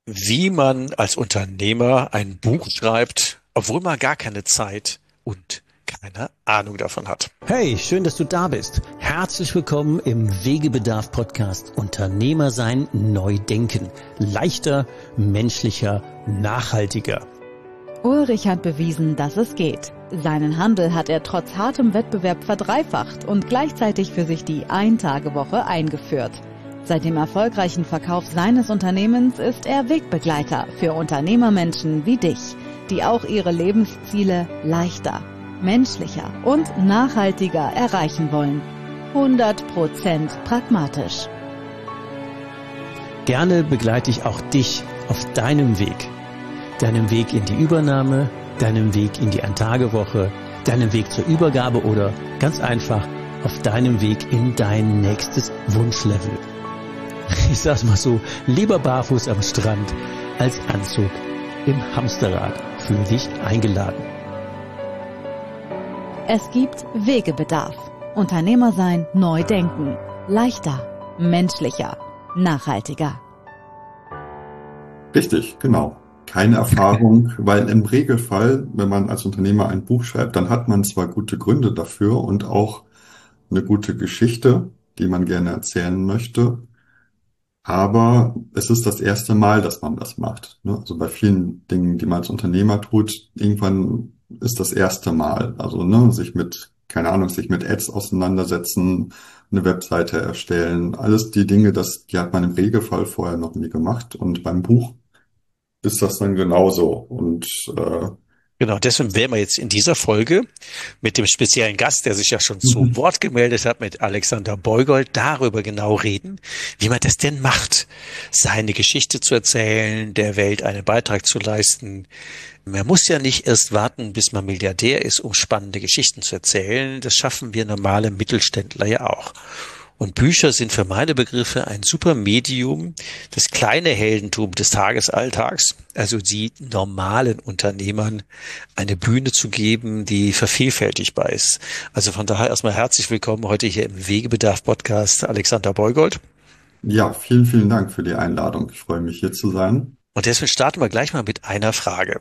Wie man als Unternehmer ein Buch schreibt, obwohl man gar keine Zeit und keine Ahnung davon hat. Hey, schön, dass du da bist. Herzlich willkommen im Wegebedarf-Podcast Unternehmer sein, neu denken. Leichter, menschlicher, nachhaltiger. Ulrich hat bewiesen, dass es geht. Seinen Handel hat er trotz hartem Wettbewerb verdreifacht und gleichzeitig für sich die Ein-Tage-Woche eingeführt. Seit dem erfolgreichen Verkauf seines Unternehmens ist er Wegbegleiter für Unternehmermenschen wie dich, die auch ihre Lebensziele leichter, menschlicher und nachhaltiger erreichen wollen. 100% pragmatisch. Gerne begleite ich auch dich auf deinem Weg. Deinem Weg in die Übernahme, deinem Weg in die Ein-Tage-Woche, deinem Weg zur Übergabe oder ganz einfach auf deinem Weg in dein nächstes Wunschlevel. Ich sag's mal so, lieber barfuß am Strand als Anzug im Hamsterrad. Fühl dich eingeladen. Es gibt Wegebedarf. Unternehmer sein, neu denken. Leichter, menschlicher, nachhaltiger. Richtig, genau. Keine Erfahrung, weil im Regelfall, wenn man als Unternehmer ein Buch schreibt, dann hat man zwar gute Gründe dafür und auch eine gute Geschichte, die man gerne erzählen möchte, aber es ist das erste Mal, dass man das macht, ne? Also bei vielen Dingen, die man als Unternehmer tut, irgendwann ist das erste Mal. Also, ne, sich mit Ads auseinandersetzen, eine Webseite erstellen, alles die Dinge, die hat man im Regelfall vorher noch nie gemacht. Und beim Buch ist das dann genauso. Und Genau, deswegen werden wir jetzt in dieser Folge mit dem speziellen Gast, der sich ja schon zu Wort gemeldet hat, mit Alexander Beugold, darüber genau reden, wie man das denn macht, seine Geschichte zu erzählen, der Welt einen Beitrag zu leisten. Man muss ja nicht erst warten, bis man Milliardär ist, um spannende Geschichten zu erzählen. Das schaffen wir normale Mittelständler ja auch. Und Bücher sind für meine Begriffe ein super Medium, das kleine Heldentum des Tagesalltags, also die normalen Unternehmern eine Bühne zu geben, die vervielfältigbar ist. Also von daher erstmal herzlich willkommen heute hier im Wegebedarf-Podcast Alexander Beugold. ja, vielen, vielen Dank für die Einladung. Ich freue mich, hier zu sein. Und deswegen starten wir gleich mal mit einer Frage.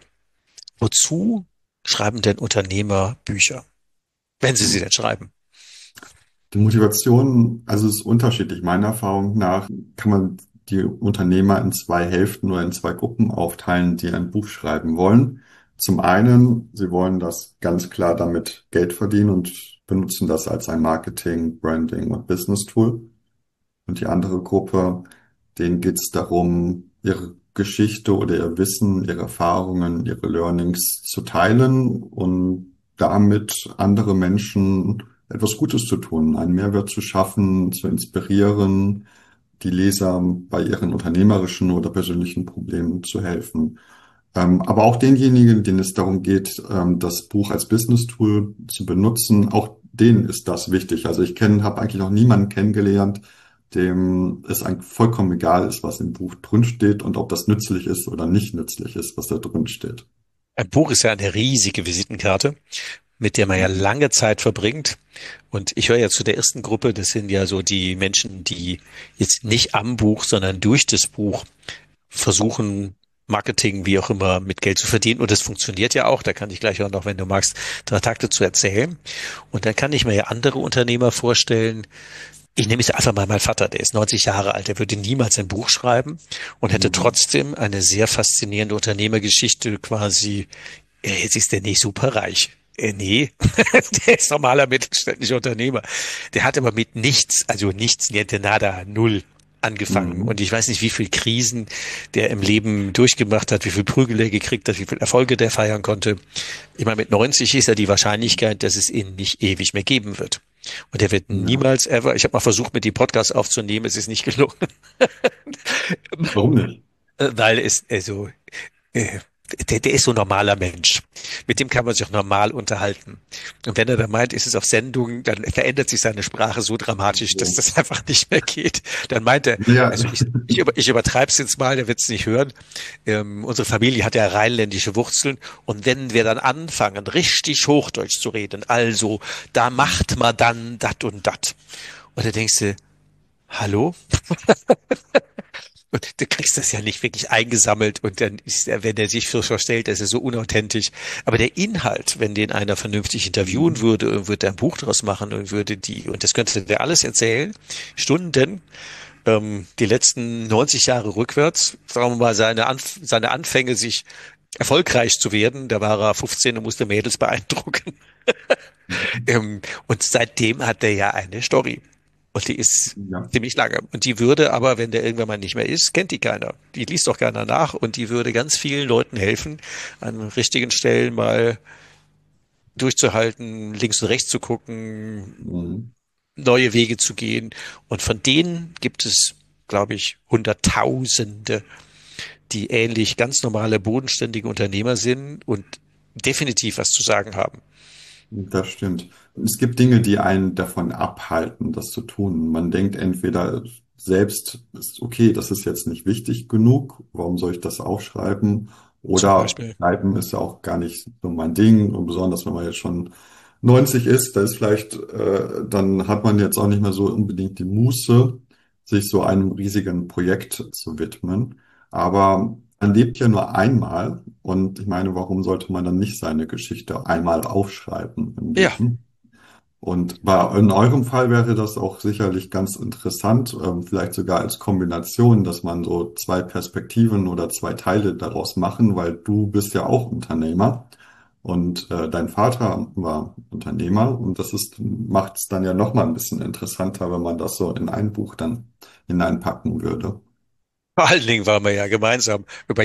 Wozu schreiben denn Unternehmer Bücher? Wenn sie denn schreiben. Die Motivation, also ist unterschiedlich. Meiner Erfahrung nach kann man die Unternehmer in zwei Hälften oder in zwei Gruppen aufteilen, die ein Buch schreiben wollen. Zum einen, sie wollen das ganz klar damit Geld verdienen und benutzen das als ein Marketing, Branding und Business Tool. Und die andere Gruppe, denen geht es darum, ihre Geschichte oder ihr Wissen, ihre Erfahrungen, ihre Learnings zu teilen und damit andere Menschen etwas Gutes zu tun, einen Mehrwert zu schaffen, zu inspirieren, die Leser bei ihren unternehmerischen oder persönlichen Problemen zu helfen. Aber auch denjenigen, denen es darum geht, das Buch als Business-Tool zu benutzen, auch denen ist das wichtig. Also habe eigentlich noch niemanden kennengelernt, dem es eigentlich vollkommen egal ist, was im Buch drin steht und ob das nützlich ist oder nicht nützlich ist, was da drin steht. Ein Buch ist ja eine riesige Visitenkarte, mit der man ja lange Zeit verbringt. Und ich höre ja zu der ersten Gruppe, das sind ja so die Menschen, die jetzt nicht am Buch, sondern durch das Buch versuchen, Marketing, wie auch immer, mit Geld zu verdienen. Und das funktioniert ja auch. Da kann ich gleich auch noch, wenn du magst, 3 Takte zu erzählen. Und dann kann ich mir ja andere Unternehmer vorstellen. Ich nehme jetzt einfach mal meinen Vater, der ist 90 Jahre alt, der würde niemals ein Buch schreiben und hätte trotzdem eine sehr faszinierende Unternehmergeschichte quasi. Jetzt ist der nicht super reich. Nee, der ist normaler mittelständischer Unternehmer. Der hat aber mit nichts, also nichts, niente nada, null angefangen. Und Mhm. ich weiß nicht, wie viel Krisen der im Leben durchgemacht hat, wie viel Prügel er gekriegt hat, wie viel Erfolge der feiern konnte. Ich meine, mit 90 ist ja die Wahrscheinlichkeit, dass es ihn nicht ewig mehr geben wird. Und er wird Ja. niemals ever, ich habe mal versucht, mit die Podcasts aufzunehmen, es ist nicht gelungen. Warum nicht? Weil äh, der ist so ein normaler Mensch. Mit dem kann man sich auch normal unterhalten. Und wenn er dann meint, ist es auf Sendung, dann verändert sich seine Sprache so dramatisch, dass das einfach nicht mehr geht. Dann meint er, Ja. also ich übertreibe es jetzt mal, der wird es nicht hören. Unsere Familie hat ja rheinländische Wurzeln. Und wenn wir dann anfangen, richtig Hochdeutsch zu reden, also da macht man dann dat und dat. Und da denkst du, hallo? Und du kriegst das ja nicht wirklich eingesammelt und dann ist er, wenn er sich so verstellt, ist er so unauthentisch. Aber der Inhalt, wenn den einer vernünftig interviewen Mhm. würde und würde ein Buch draus machen und würde und das könnte der alles erzählen, Stunden, die letzten 90 Jahre rückwärts, sagen wir mal, seine Anfänge, sich erfolgreich zu werden, da war er 15 und musste Mädels beeindrucken. Und seitdem hat er ja eine Story. Und die ist Ja. ziemlich lange. Und die würde aber, wenn der irgendwann mal nicht mehr ist, kennt die keiner. Die liest doch keiner nach und die würde ganz vielen Leuten helfen, an richtigen Stellen mal durchzuhalten, links und rechts zu gucken, Mhm. neue Wege zu gehen. Und von denen gibt es, glaube ich, Hunderttausende, die ähnlich ganz normale, bodenständige Unternehmer sind und definitiv was zu sagen haben. Das stimmt. Es gibt Dinge, die einen davon abhalten, das zu tun. Man denkt entweder selbst, ist okay, das ist jetzt nicht wichtig genug, warum soll ich das aufschreiben? Zum Oder Beispiel. schreiben ist ja auch gar nicht so mein Ding. Und besonders wenn man jetzt schon 90 ist, da ist vielleicht, dann hat man jetzt auch nicht mehr so unbedingt die Muße, sich so einem riesigen Projekt zu widmen. Aber man lebt ja nur einmal und ich meine, warum sollte man dann nicht seine Geschichte einmal aufschreiben im Ja, Leben? Und in eurem Fall wäre das auch sicherlich ganz interessant, vielleicht sogar als Kombination, dass man so zwei Perspektiven oder zwei Teile daraus machen, weil du bist ja auch Unternehmer und dein Vater war Unternehmer und macht es dann ja noch mal ein bisschen interessanter, wenn man das so in ein Buch dann hineinpacken würde. vor allen Dingen, weil wir ja gemeinsam über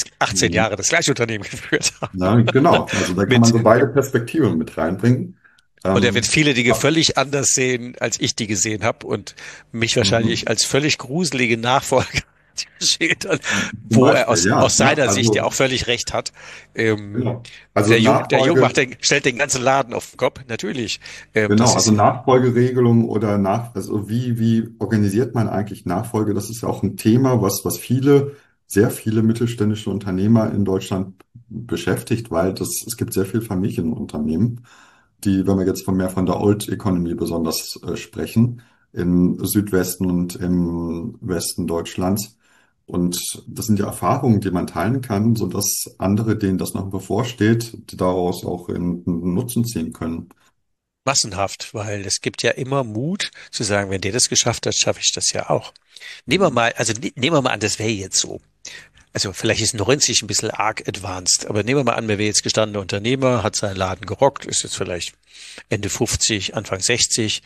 18 Mhm. Jahre das gleiche Unternehmen geführt haben. Na, genau. Also da kann man Mit, so beide Perspektiven mit reinbringen. und er wird Ähm, viele Dinge ja, völlig anders sehen, als ich die gesehen habe und mich wahrscheinlich mhm. als völlig gruselige Nachfolger schildern, Zum wo er Beispiel, aus ja, ne? seiner Sicht ja auch Also, völlig recht hat. Ähm, genau. Also der Jung Nachfolge, stellt den ganzen Laden auf den Kopf, natürlich. genau, Das also ist, Nachfolgeregelung oder also wie organisiert man eigentlich Nachfolge? Das ist ja auch ein Thema, was sehr viele mittelständische Unternehmer in Deutschland beschäftigt, weil es gibt sehr viele Familienunternehmen, die, wenn wir jetzt mehr von der Old Economy besonders sprechen, im Südwesten und im Westen Deutschlands. Und das sind ja Erfahrungen, die man teilen kann, sodass andere, denen das noch bevorsteht, die daraus auch einen Nutzen ziehen können. massenhaft, weil es gibt ja immer Mut zu sagen, wenn der das geschafft hat, schaffe ich das ja auch. Mhm. Nehmen wir mal an, das wäre jetzt so. Also vielleicht ist 90 ein bisschen arg advanced, aber nehmen wir mal an, wer wäre jetzt gestandener Unternehmer, hat seinen Laden gerockt, ist jetzt vielleicht Ende 50, Anfang 60.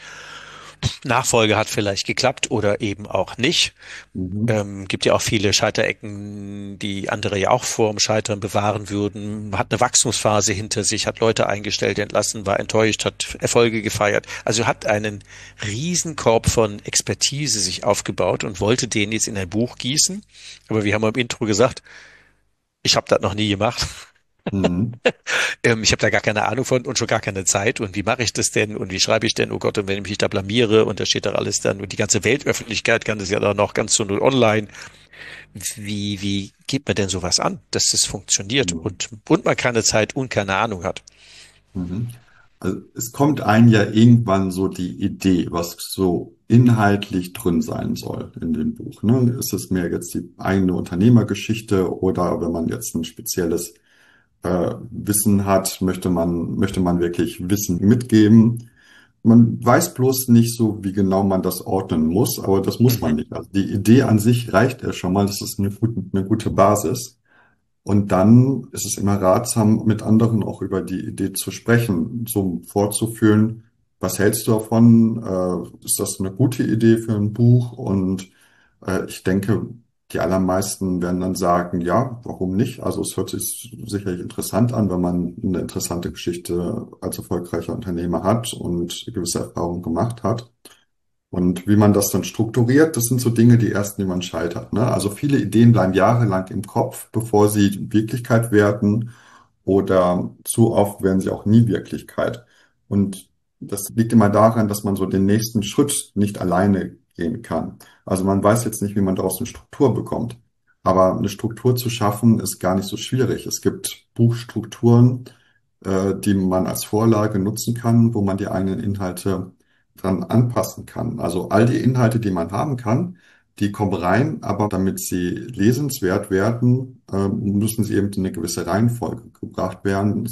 Nachfolge hat vielleicht geklappt oder eben auch nicht. Mhm. Gibt ja auch viele Scheiterecken, die andere ja auch vor dem Scheitern bewahren würden. Hat eine Wachstumsphase hinter sich, hat Leute eingestellt, entlassen, war enttäuscht, hat Erfolge gefeiert. Also hat einen Riesenkorb von Expertise sich aufgebaut und wollte den jetzt in ein Buch gießen. Aber wir haben im Intro gesagt, ich habe das noch nie gemacht. Mhm. Ich habe da gar keine Ahnung von und schon gar keine Zeit. Und wie mache ich das denn? Und wie schreibe ich denn? Oh Gott, und wenn ich mich da blamiere und da steht doch alles dann und die ganze Weltöffentlichkeit kann das ja dann noch ganz so nur online. Wie geht man denn sowas an, dass das funktioniert Mhm. und man keine Zeit und keine Ahnung hat? Mhm. Also es kommt einem ja irgendwann so die Idee, was so inhaltlich drin sein soll in dem Buch. Ne? Ist es mehr jetzt die eigene Unternehmergeschichte oder wenn man jetzt ein spezielles Wissen hat, möchte man wirklich Wissen mitgeben. Man weiß bloß nicht so, wie genau man das ordnen muss, aber das muss Mhm. man nicht. Also die Idee an sich reicht ja schon mal, das ist eine gute Basis. Und dann ist es immer ratsam, mit anderen auch über die Idee zu sprechen, so vorzufühlen, was hältst du davon? Ist das eine gute Idee für ein Buch? Und ich denke, die allermeisten werden dann sagen, ja, warum nicht? Also es hört sich sicherlich interessant an, wenn man eine interessante Geschichte als erfolgreicher Unternehmer hat und gewisse Erfahrungen gemacht hat. Und wie man das dann strukturiert, das sind so Dinge, die ersten, die man scheitert, ne? Also viele Ideen bleiben jahrelang im Kopf, bevor sie Wirklichkeit werden, oder zu oft werden sie auch nie Wirklichkeit. Und das liegt immer daran, dass man so den nächsten Schritt nicht alleine gehen kann. Also man weiß jetzt nicht, wie man daraus eine Struktur bekommt. Aber eine Struktur zu schaffen, ist gar nicht so schwierig. Es gibt Buchstrukturen, die man als Vorlage nutzen kann, wo man die eigenen Inhalte dran anpassen kann. Also all die Inhalte, die man haben kann, Die kommen rein, aber damit sie lesenswert werden, müssen sie eben in eine gewisse Reihenfolge gebracht werden.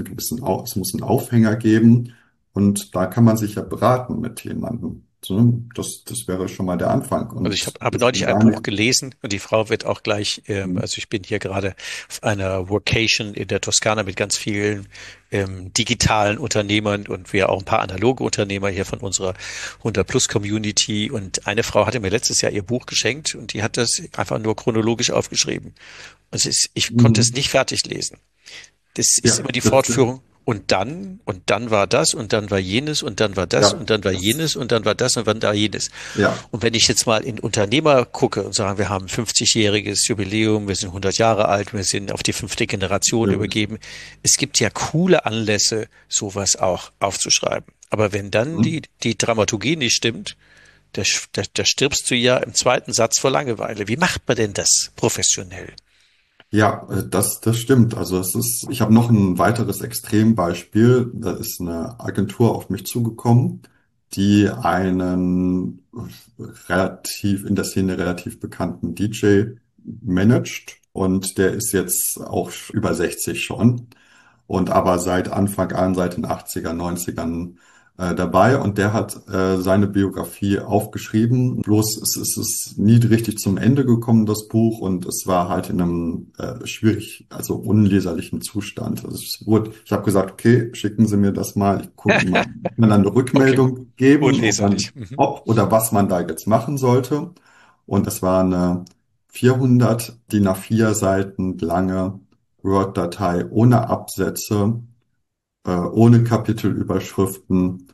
Es muss einen Aufhänger geben und da kann man sich ja beraten mit jemandem. So, das wäre schon mal der Anfang. Also ich Und habe das neulich ein gar Buch nicht. gelesen und die Frau wird auch gleich, also ich bin hier gerade auf einer Workation in der Toskana mit ganz vielen digitalen Unternehmern und wir auch ein paar analoge Unternehmer hier von unserer 100-Plus-Community und eine Frau hatte mir letztes Jahr ihr Buch geschenkt und die hat das einfach nur chronologisch aufgeschrieben. Also ich konnte es Mhm. nicht fertig lesen. Das ist Ja, immer die Fortführung. Und dann war das, und dann war jenes, und dann war das, und ja, dann war jenes, und dann war das, und dann war jenes. ja. Und wenn ich jetzt mal in Unternehmer gucke und sagen, wir haben 50-jähriges Jubiläum, wir sind 100 Jahre alt, wir sind auf die 5. Generation Stimmt. übergeben. Es gibt ja coole Anlässe, sowas auch aufzuschreiben. Aber wenn dann Mhm. die Dramaturgie nicht stimmt, da stirbst du ja im zweiten Satz vor Langeweile. Wie macht man denn das professionell? Ja, das stimmt. Also ich habe noch ein weiteres Extrembeispiel. Da ist eine Agentur auf mich zugekommen, die einen relativ in der Szene relativ bekannten DJ managt. Und der ist jetzt auch über 60 schon und aber seit Anfang an, seit den 80er, 90ern dabei und der hat seine Biografie aufgeschrieben. Bloß es ist nie richtig zum Ende gekommen, das Buch, und es war halt in einem also unleserlichen Zustand. Ich habe gesagt, okay, schicken Sie mir das mal, ich gucke mal, ich kann dann eine Okay, Rückmeldung geben, unleserlich. Mhm. ob oder was man da jetzt machen sollte. Und es war eine 400 DIN A4 Seiten lange Word-Datei ohne Absätze, ohne Kapitelüberschriften,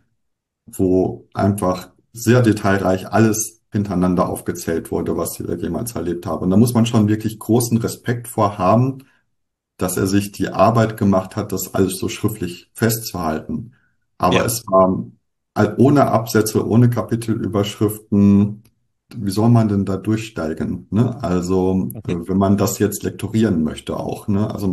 wo einfach sehr detailreich alles hintereinander aufgezählt wurde, was ich jemals erlebt habe. Und da muss man schon wirklich großen Respekt vor haben, dass er sich die Arbeit gemacht hat, das alles so schriftlich festzuhalten. Aber Ja. es war ohne Absätze, ohne Kapitelüberschriften. Wie soll man denn da durchsteigen? Ne? Also, Mhm. wenn man das jetzt lektorieren möchte auch, ne? Also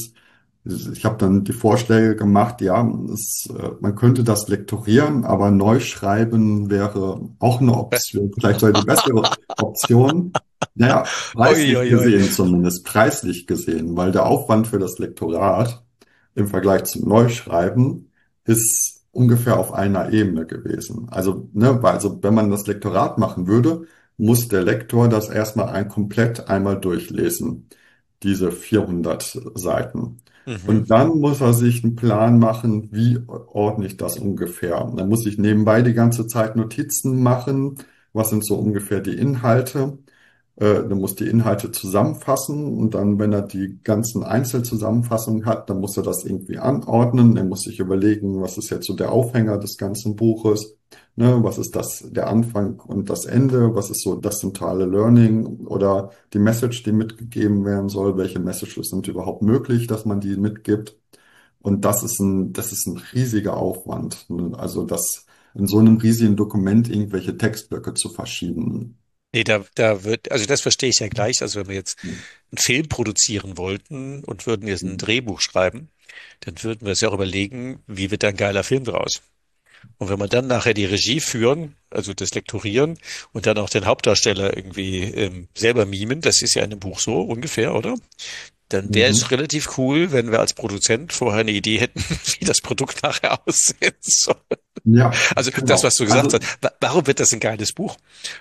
ich habe dann die Vorschläge gemacht, ja, man könnte das lektorieren, aber neu schreiben wäre auch eine Option, vielleicht sogar die bessere Option. Naja, Oi, preislich oi, oi. gesehen zumindest, preislich gesehen, weil der Aufwand für das Lektorat im Vergleich zum Neuschreiben ist ungefähr auf einer Ebene gewesen. Also, ne, also wenn man das Lektorat machen würde, muss der Lektor das erstmal komplett einmal durchlesen, diese 400 Seiten. Mhm. Und dann muss er sich einen Plan machen, wie ordne ich das ungefähr. Und dann muss ich nebenbei die ganze Zeit Notizen machen. Was sind so ungefähr die Inhalte? Dann muss die Inhalte zusammenfassen und dann, wenn er die ganzen Einzelzusammenfassungen hat, dann muss er das irgendwie anordnen. Er muss sich überlegen, was ist jetzt so der Aufhänger des ganzen Buches, ne? Was ist der Anfang und das Ende? Was ist so das zentrale Learning oder die Message, die mitgegeben werden soll? Welche Messages sind überhaupt möglich, dass man die mitgibt? Und das ist ein riesiger Aufwand, ne? Also das in so einem riesigen Dokument irgendwelche Textblöcke zu verschieben. Nee, also das verstehe ich ja gleich. Also wenn wir jetzt einen Film produzieren wollten und würden jetzt ein Drehbuch schreiben, dann würden wir uns ja auch überlegen, wie wird da ein geiler Film draus? Und wenn wir dann nachher die Regie führen, also das Lektorieren und dann auch den Hauptdarsteller irgendwie selber mimen, das ist ja in einem Buch so ungefähr, oder? Dann wäre es Mhm. relativ cool, wenn wir als Produzent vorher eine Idee hätten, wie das Produkt nachher aussehen soll. Ja, Also das, was genau. du gesagt Also hast, warum wird das ein geiles Buch?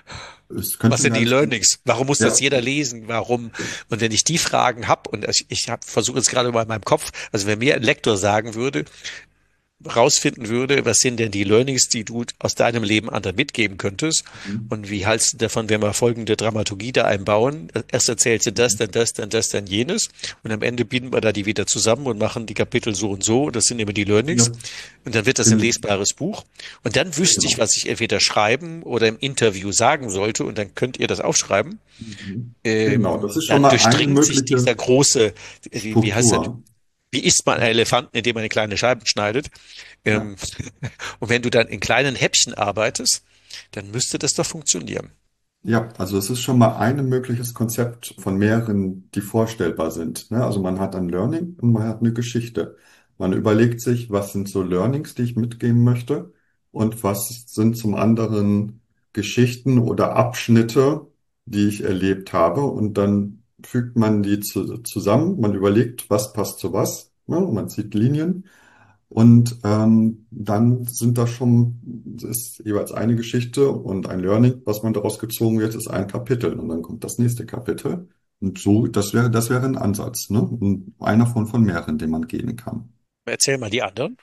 es Was könnte ein sind die geiles Buch. Learnings? Warum muss das Ja. jeder lesen? Warum? Und wenn ich die Fragen habe, und ich versuche jetzt gerade mal in meinem Kopf, also wenn mir ein Lektor sagen würde, rausfinden würde, was sind denn die Learnings, die du aus deinem Leben anderen mitgeben könntest Mhm. und wie hältst du davon, wenn wir folgende Dramaturgie da einbauen? Erst erzählst du das, dann das, dann das, dann jenes und am Ende binden wir da die wieder zusammen und machen die Kapitel so und so und das sind immer die Learnings Ja, und dann wird das ein genau. lesbares Buch und dann wüsste ich, Genau. was ich entweder schreiben oder im Interview sagen sollte und dann könnt ihr das aufschreiben. Mhm. Genau, das ist schon Dann mal eine durchdringt sich dieser mögliche große, wie heißt das, Struktur. wie isst man einen Elefanten, indem man in kleine Scheiben schneidet? Ja. Ähm, und wenn du dann in kleinen Häppchen arbeitest, dann müsste das doch funktionieren. Ja, also es ist schon mal ein mögliches Konzept von mehreren, die vorstellbar sind. Ne? Also man hat ein Learning und man hat eine Geschichte. Man überlegt sich, was sind so Learnings, die ich mitgeben möchte und was sind zum anderen Geschichten oder Abschnitte, die ich erlebt habe. Und dann fügt man die zusammen, man überlegt, was passt zu was, ne? Man zieht Linien. Und dann sind da schon, ist jeweils eine Geschichte und ein Learning, was man daraus gezogen wird, ist ein Kapitel. Und dann kommt das nächste Kapitel. Und so, das wäre ein Ansatz, ne? Und einer von mehreren, den man gehen kann. Erzähl mal die anderen.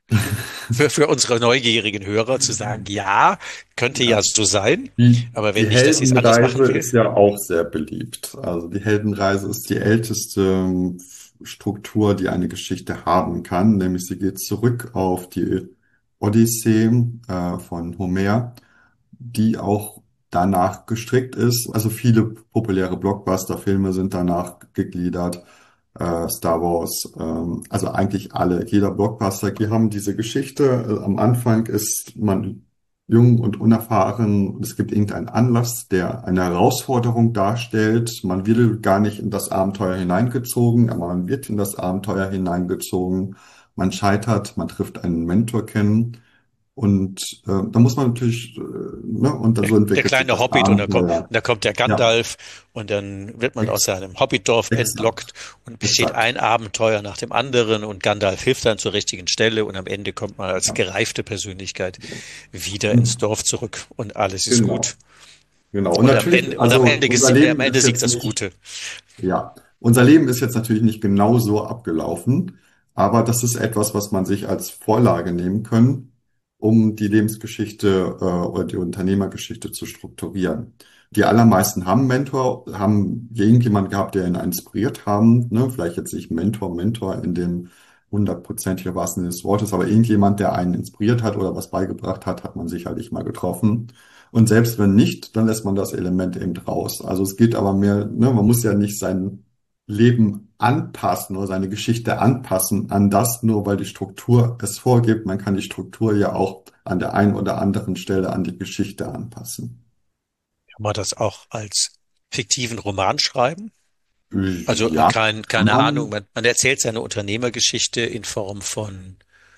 Für unsere neugierigen Hörer zu sagen, ja, könnte ja Ja. so sein, aber Die wenn ich das jetzt anders machen Heldenreise will, ist ja auch sehr beliebt. Also die Heldenreise ist die älteste Struktur, die eine Geschichte haben kann, nämlich sie geht zurück auf die Odyssee von Homer, die auch danach gestrickt ist. Also viele populäre Blockbuster-Filme sind danach gegliedert. Star Wars, also eigentlich alle, jeder Blockbuster, die haben diese Geschichte. Am Anfang ist man jung und unerfahren und es gibt irgendeinen Anlass, der eine Herausforderung darstellt. Man will gar nicht in das Abenteuer hineingezogen, aber man wird in das Abenteuer hineingezogen. Man scheitert, man trifft einen Mentor kennen und da muss man natürlich, ne, und dann so der entwickelt sich kleine das Hobbit Abenteuer. und da kommt der Ja, Gandalf und dann wird man aus ex seinem Hobbitdorf exakt, entlockt und besteht exakt. ein Abenteuer nach dem anderen und Gandalf hilft dann zur richtigen Stelle und am Ende kommt man als Ja. gereifte Persönlichkeit wieder ins Hm. Dorf zurück und alles ist gut. Genau, genau. Und natürlich, Und am also Ende, am Ende siegt das Gute. Ja, unser Leben ist jetzt natürlich nicht genau so abgelaufen, aber das ist etwas, was man sich als Vorlage nehmen können, um die Lebensgeschichte oder die Unternehmergeschichte zu strukturieren. Die allermeisten haben einen Mentor, haben irgendjemand gehabt, der ihn inspiriert haben, ne? Vielleicht jetzt nicht Mentor in dem hundertprozentigen wahrsten Sinne des Wortes, aber irgendjemand, der einen inspiriert hat oder was beigebracht hat, hat man sicherlich mal getroffen. Und selbst wenn nicht, dann lässt man das Element eben raus. Also es geht aber mehr, ne, man muss ja nicht sein Leben anpassen oder seine Geschichte anpassen an das, nur weil die Struktur es vorgibt. Man kann die Struktur ja auch an der einen oder anderen Stelle an die Geschichte anpassen. Kann man das auch als fiktiven Roman schreiben? Also Ja, kann keine Ahnung, man. man erzählt seine Unternehmergeschichte in Form von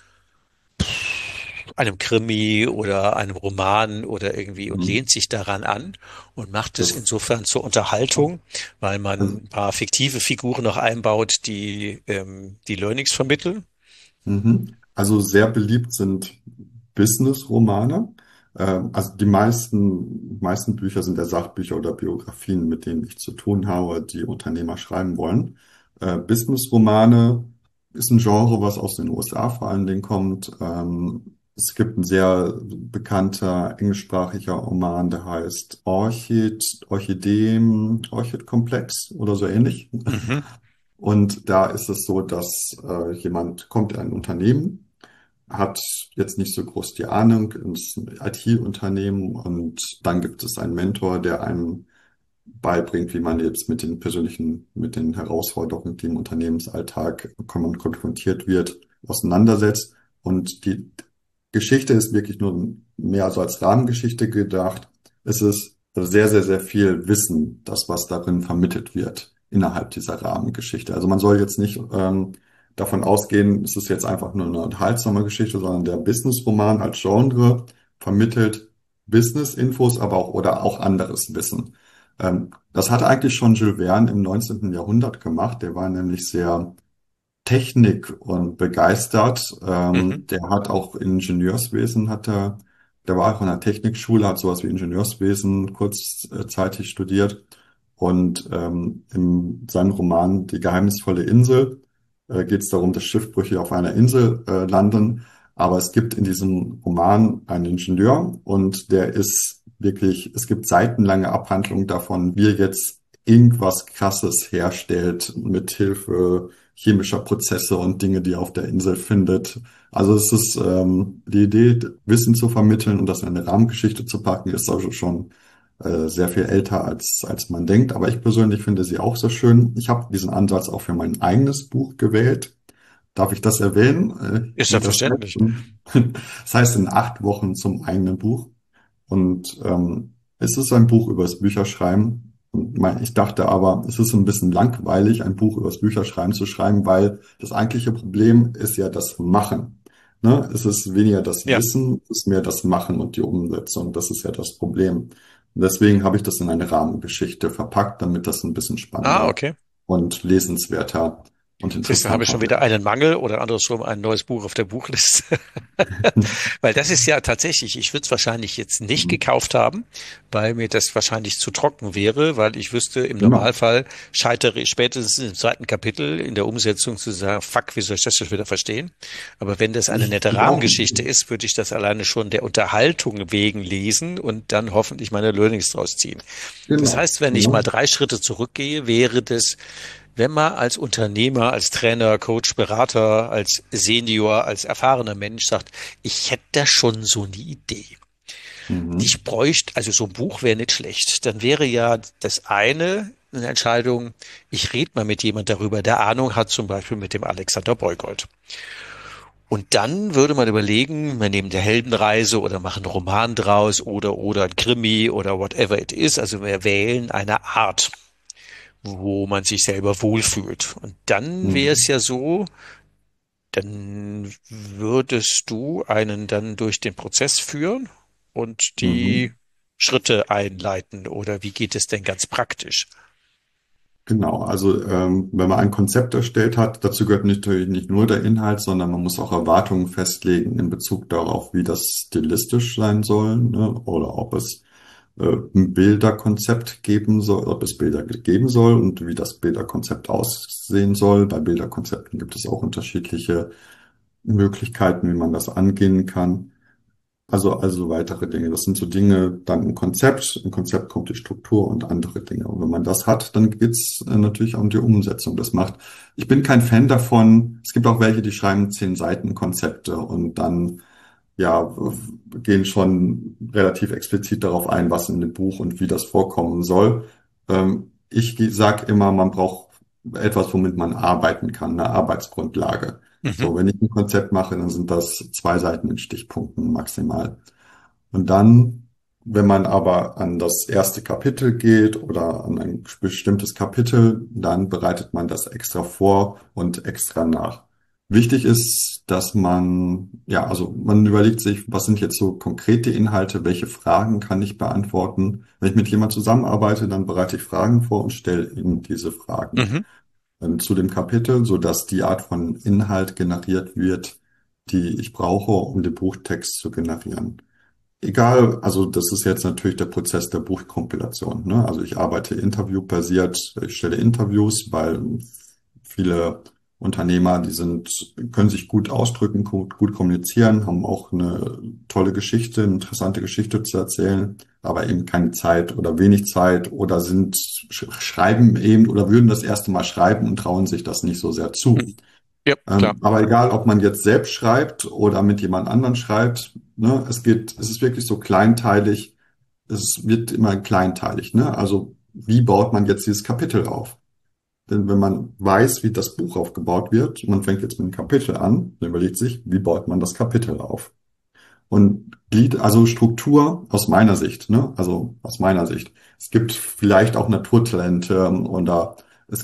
einem Krimi oder einem Roman oder irgendwie und Mhm. lehnt sich daran an und macht es Das, insofern zur Unterhaltung, weil man also, ein paar fiktive Figuren noch einbaut, die die Learnings vermitteln. Also sehr beliebt sind Business-Romane. Also die meisten Bücher sind ja Sachbücher oder Biografien, mit denen ich zu tun habe, die Unternehmer schreiben wollen. Business-Romane ist ein Genre, was aus den USA vor allen Dingen kommt. Es gibt ein sehr bekannter englischsprachiger Roman, der heißt Orchid-Komplex oder so ähnlich. Mhm. Und da ist es so, dass jemand kommt in ein Unternehmen, hat jetzt nicht so groß die Ahnung, ist ein IT-Unternehmen und dann gibt es einen Mentor, der einem beibringt, wie man jetzt mit den Herausforderungen, die im Unternehmensalltag konfrontiert wird, auseinandersetzt. Und die Geschichte ist wirklich nur mehr so als Rahmengeschichte gedacht. Es ist sehr, sehr, sehr viel Wissen, das was darin vermittelt wird innerhalb dieser Rahmengeschichte. Also man soll jetzt nicht davon ausgehen, es ist jetzt einfach nur eine unterhaltsame Geschichte, sondern der Business-Roman als Genre vermittelt Business-Infos, aber auch oder auch anderes Wissen. Das hat eigentlich schon Jules Verne im 19. Jahrhundert gemacht. Der war nämlich sehr Technik und begeistert. Mhm. Der hat auch Ingenieurswesen, der war auch in der Technikschule, hat sowas wie Ingenieurswesen kurzzeitig studiert. Und in seinem Roman Die geheimnisvolle Insel geht es darum, dass Schiffbrüche auf einer Insel landen. Aber es gibt in diesem Roman einen Ingenieur und der ist wirklich, es gibt seitenlange Abhandlungen davon, wie er jetzt irgendwas Krasses herstellt mit Hilfe chemischer Prozesse und Dinge, die er auf der Insel findet. Also es ist die Idee, Wissen zu vermitteln und das in eine Rahmengeschichte zu packen, ist also schon sehr viel älter als man denkt. Aber ich persönlich finde sie auch sehr schön. Ich habe diesen Ansatz auch für mein eigenes Buch gewählt. Darf ich das erwähnen? Ist Wie ja das heißt? verständlich. Das heißt in 8 Wochen zum eigenen Buch. Und es ist ein Buch über das Bücherschreiben. Und ich dachte aber, es ist ein bisschen langweilig, ein Buch über das Bücherschreiben zu schreiben, weil das eigentliche Problem ist ja das Machen. Ne? Es ist weniger das Ja. Wissen, es ist mehr das Machen und die Umsetzung. Das ist ja das Problem. Deswegen habe ich das in eine Rahmengeschichte verpackt, damit das ein bisschen Ah, spannender okay. und lesenswerter und Siehst du, habe ich interessanter schon wieder wird. einen Mangel oder andersrum ein neues Buch auf der Buchliste. Weil das ist ja tatsächlich, ich würde es wahrscheinlich jetzt nicht Mhm. gekauft haben, weil mir das wahrscheinlich zu trocken wäre, weil ich wüsste, im Genau. Normalfall scheitere ich spätestens im zweiten Kapitel in der Umsetzung zu sagen, fuck, wie soll ich das schon wieder verstehen? Aber wenn das eine nette Ich auch. Rahmengeschichte ist, würde ich das alleine schon der Unterhaltung wegen lesen und dann hoffentlich meine Learnings draus ziehen. Das Genau. heißt, wenn ich mal Ja. 3 Schritte zurückgehe, wäre das, wenn man als Unternehmer, als Trainer, Coach, Berater, als Senior, als erfahrener Mensch sagt, ich hätte da schon so eine Idee. Mhm. Ich bräuchte, also so ein Buch wäre nicht schlecht. Dann wäre ja das eine Entscheidung, ich rede mal mit jemand darüber, der Ahnung hat, zum Beispiel mit dem Alexander Beugold. Und dann würde man überlegen, wir nehmen der Heldenreise oder machen einen Roman draus oder ein Krimi oder whatever it is. Also wir wählen eine Art, wo man sich selber wohlfühlt. Und dann wäre es Mhm. ja so, dann würdest du einen dann durch den Prozess führen und die Mhm. Schritte einleiten. Oder wie geht es denn ganz praktisch? Genau, also wenn man ein Konzept erstellt hat, dazu gehört natürlich nicht nur der Inhalt, sondern man muss auch Erwartungen festlegen in Bezug darauf, wie das stilistisch sein soll, ne? Oder ob es ein Bilderkonzept geben soll, ob es Bilder geben soll und wie das Bilderkonzept aussehen soll. Bei Bilderkonzepten gibt es auch unterschiedliche Möglichkeiten, wie man das angehen kann. Also weitere Dinge. Das sind so Dinge, dann ein Konzept. Im Konzept kommt die Struktur und andere Dinge. Und wenn man das hat, dann geht's natürlich auch um die Umsetzung. Ich bin kein Fan davon. Es gibt auch welche, die schreiben 10 Seiten Konzepte und dann, ja, gehen schon relativ explizit darauf ein, was in dem Buch und wie das vorkommen soll. Ich sage immer, man braucht etwas, womit man arbeiten kann, eine Arbeitsgrundlage. Mhm, So, wenn ich ein Konzept mache, dann sind das 2 Seiten in Stichpunkten maximal. Und dann, wenn man aber an das erste Kapitel geht oder an ein bestimmtes Kapitel, dann bereitet man das extra vor und extra nach. Wichtig ist, dass also man überlegt sich, was sind jetzt so konkrete Inhalte, welche Fragen kann ich beantworten. Wenn ich mit jemandem zusammenarbeite, dann bereite ich Fragen vor und stelle ihm diese Fragen mhm, zu dem Kapitel, sodass die Art von Inhalt generiert wird, die ich brauche, um den Buchtext zu generieren. Egal, also das ist jetzt natürlich der Prozess der Buchkompilation, ne? Also ich arbeite interviewbasiert, ich stelle Interviews, weil viele Unternehmer, können sich gut ausdrücken, gut kommunizieren, haben auch eine tolle Geschichte, eine interessante Geschichte zu erzählen, aber eben keine Zeit oder wenig Zeit oder schreiben eben oder würden das erste Mal schreiben und trauen sich das nicht so sehr zu. mhm. Ja, klar. Aber egal, ob man jetzt selbst schreibt oder mit jemand anderen schreibt, ne, es ist wirklich so kleinteilig, es wird immer kleinteilig, ne? Also, wie baut man jetzt dieses Kapitel auf? Denn wenn man weiß, wie das Buch aufgebaut wird, man fängt jetzt mit einem Kapitel an, dann überlegt sich, wie baut man das Kapitel auf? Und also Struktur aus meiner Sicht, ne? Also aus meiner Sicht. Es gibt vielleicht auch Naturtalente oder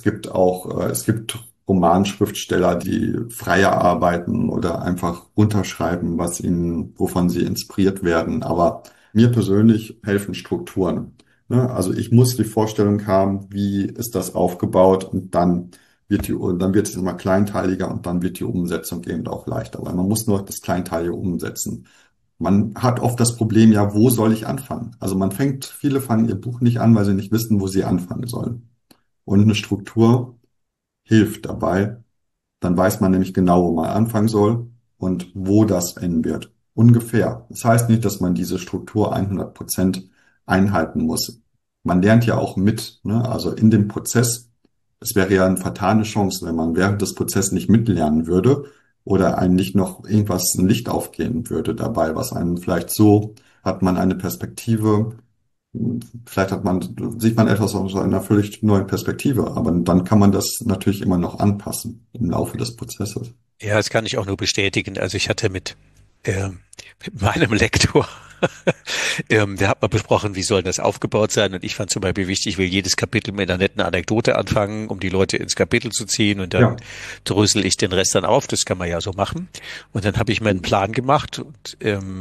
es gibt Romanschriftsteller, die freier arbeiten oder einfach runterschreiben, wovon sie inspiriert werden. Aber mir persönlich helfen Strukturen. Ne? Also ich muss die Vorstellung haben, wie ist das aufgebaut und dann wird es immer kleinteiliger und dann wird die Umsetzung eben auch leichter. Weil man muss nur das Kleinteilige umsetzen. Man hat oft das Problem, ja, wo soll ich anfangen? Also viele fangen ihr Buch nicht an, weil sie nicht wissen, wo sie anfangen sollen. Und eine Struktur hilft dabei. Dann weiß man nämlich genau, wo man anfangen soll und wo das enden wird. Ungefähr. Das heißt nicht, dass man diese Struktur 100% einhalten muss. Man lernt ja auch mit, ne? Also in dem Prozess. Es wäre ja eine fatale Chance, wenn man während des Prozesses nicht mitlernen würde oder einem nicht noch ein Licht aufgehen würde dabei, was einen vielleicht so hat man eine Perspektive, sieht man etwas aus einer völlig neuen Perspektive, aber dann kann man das natürlich immer noch anpassen im Laufe des Prozesses. Ja, das kann ich auch nur bestätigen. Also ich hatte mit meinem Lektor, der hat mal besprochen, wie soll das aufgebaut sein. Und ich fand zum Beispiel wichtig, ich will jedes Kapitel mit einer netten Anekdote anfangen, um die Leute ins Kapitel zu ziehen. Und dann Ja. drösel ich den Rest dann auf. Das kann man ja so machen. Und dann habe ich mir einen Plan gemacht und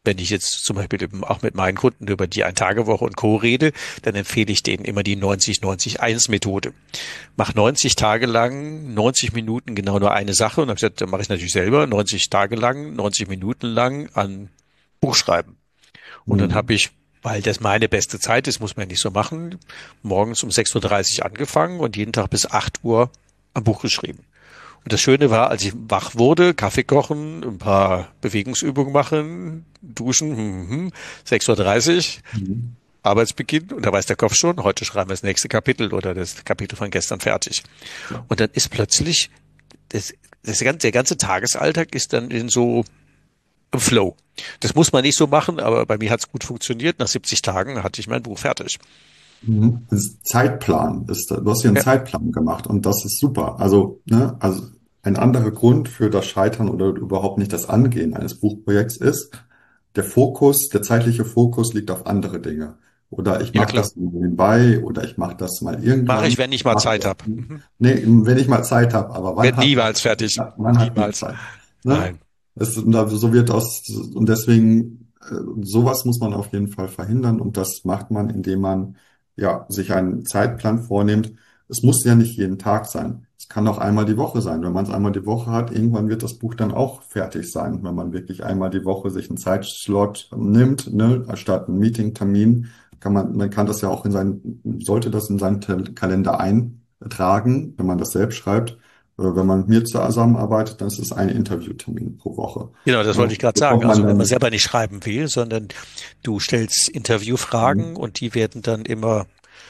wenn ich jetzt zum Beispiel auch mit meinen Kunden über die Ein-Tage-Woche und Co. rede, dann empfehle ich denen immer die 90-90-1-Methode. Mach 90 Tage lang, 90 Minuten genau nur eine Sache. Und habe gesagt, dann mache ich natürlich selber 90 Tage lang, 90 Minuten lang an Buchschreiben. Und dann habe Mhm. ich, weil das meine beste Zeit ist, muss man ja nicht so machen, morgens um 6:30 Uhr angefangen und jeden Tag bis 8 Uhr am Buch geschrieben. Und das Schöne war, als ich wach wurde, Kaffee kochen, ein paar Bewegungsübungen machen, duschen, 6:30 Uhr, Mhm. Arbeitsbeginn, und da weiß der Kopf schon, heute schreiben wir das nächste Kapitel oder das Kapitel von gestern fertig. Ja. Und dann ist plötzlich, das, der ganze Tagesalltag ist dann in so im Flow. Das muss man nicht so machen, aber bei mir hat es gut funktioniert. Nach 70 Tagen hatte ich mein Buch fertig. Mhm. Das ist Zeitplan ist, du hast ja einen Ja, Zeitplan gemacht und das ist super. Also, ne, also ein anderer Grund für das Scheitern oder überhaupt nicht das Angehen eines Buchprojekts ist, der Fokus, der zeitliche Fokus liegt auf andere Dinge. Oder ich ja mache klar. das nebenbei oder ich mache das mal Mache ich, irgendwann. wenn ich mal Zeit habe. Nee, wenn ich mal Zeit habe, aber wann Wird hat man, niemals fertig. wann hat man Niemals. Zeit? Ne? Nein. So wird aus, und deswegen, sowas muss man auf jeden Fall verhindern und das macht man, indem man ja sich einen Zeitplan vornimmt. Es muss ja nicht jeden Tag sein. Es kann auch einmal die Woche sein. Wenn man es einmal die Woche hat, irgendwann wird das Buch dann auch fertig sein, wenn man wirklich einmal die Woche sich einen Zeitslot nimmt, ne, anstatt einen Meetingtermin, man kann das ja auch sollte das in seinen Kalender eintragen, wenn man das selbst schreibt. Wenn man mit mir zusammenarbeitet, dann ist es ein Interviewtermin pro Woche. Genau, das wollte Ja, ich gerade sagen. bekommt man Also wenn man dann, selber nicht schreiben will, sondern du stellst Interviewfragen und die werden dann immer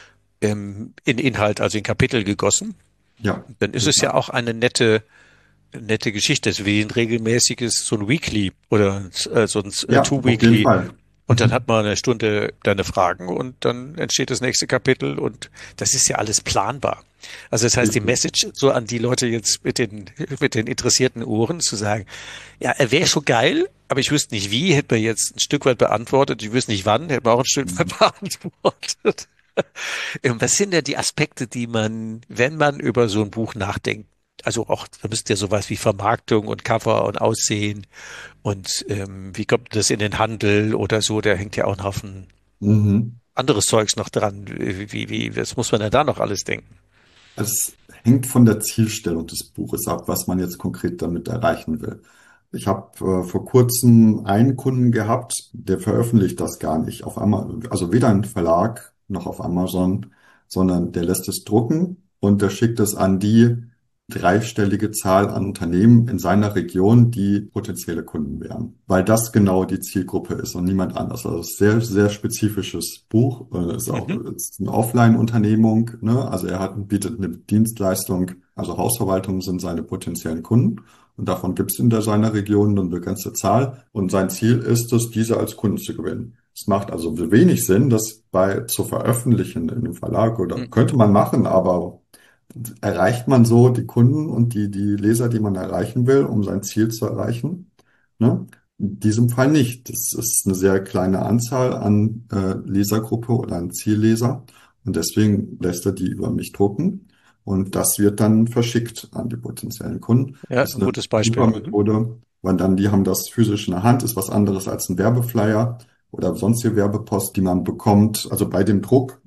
in Inhalt, also in Kapitel gegossen. ja, Dann ist es ja super. auch eine nette Geschichte. Es ist wie ein regelmäßiges, so ein Weekly oder so ein Ja, auf jeden Two-Weekly. Fall. Und dann hat man eine Stunde deine Fragen und dann entsteht das nächste Kapitel und das ist ja alles planbar. Also das heißt, die Richtig. Message so an die Leute jetzt mit den interessierten Ohren zu sagen, ja, er wäre schon geil, aber ich wüsste nicht wie, hätte man jetzt ein Stück weit beantwortet, ich wüsste nicht wann, hätte man auch ein Stück weit beantwortet. Was sind denn die Aspekte, die man, wenn man über so ein Buch nachdenkt, also auch, da müsste ja sowas wie Vermarktung und Cover und Aussehen und wie kommt das in den Handel oder so, da hängt ja auch noch ein Mhm. anderes Zeugs noch dran. Was muss man denn da noch alles denken? Es hängt von der Zielstellung des Buches ab, was man jetzt konkret damit erreichen will. Ich habe vor kurzem einen Kunden gehabt, der veröffentlicht das gar nicht auf Amazon, also weder ein Verlag noch auf Amazon, sondern der lässt es drucken und der schickt es an die dreistellige Zahl an Unternehmen in seiner Region, die potenzielle Kunden wären, weil das genau die Zielgruppe ist und niemand anders. Also es ist sehr, sehr spezifisches Buch, ist auch Mhm. ist eine Offline-Unternehmung, ne? Also bietet eine Dienstleistung, also Hausverwaltungen sind seine potenziellen Kunden. Und davon gibt es in seiner Region eine begrenzte Zahl. Und sein Ziel ist es, diese als Kunden zu gewinnen. Es macht also wenig Sinn, das zu veröffentlichen in einem Verlag oder Mhm. könnte man machen, aber erreicht man so die Kunden und die Leser, die man erreichen will, um sein Ziel zu erreichen? Ne? In diesem Fall nicht. Das ist eine sehr kleine Anzahl an Lesergruppe oder an Zielleser. Und deswegen lässt er die über mich drucken. Und das wird dann verschickt an die potenziellen Kunden. Ja, Das ist ist ein eine gutes Beispiel. super Mhm. Methode, weil dann die haben das physisch in der Hand, ist was anderes als ein Werbeflyer oder sonstige Werbepost, die man bekommt. Also bei dem Druck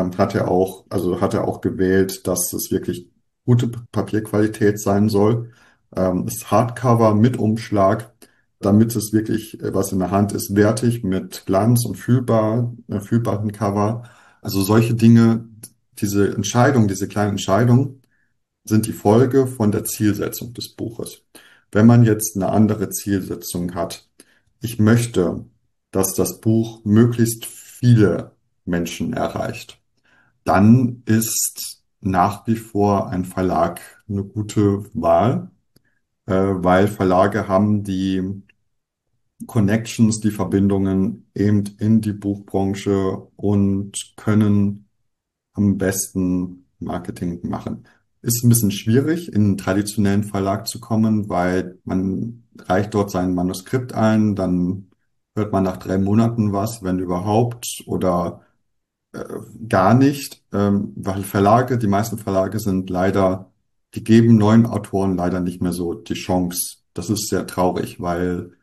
hat er auch gewählt, dass es wirklich gute Papierqualität sein soll. Ist Hardcover mit Umschlag, damit es wirklich, was in der Hand ist, wertig mit Glanz und fühlbaren Cover. Also solche Dinge, diese kleinen Entscheidungen sind die Folge von der Zielsetzung des Buches. Wenn man jetzt eine andere Zielsetzung hat, ich möchte, dass das Buch möglichst viele Menschen erreicht, dann ist nach wie vor ein Verlag eine gute Wahl, weil Verlage haben die Connections, die Verbindungen eben in die Buchbranche und können am besten Marketing machen. Ist ein bisschen schwierig, in einen traditionellen Verlag zu kommen, weil man reicht dort sein Manuskript ein, dann hört man nach 3 Monaten was, wenn überhaupt, oder gar nicht, weil die meisten Verlage sind leider, die geben neuen Autoren leider nicht mehr so die Chance. Das ist sehr traurig, weil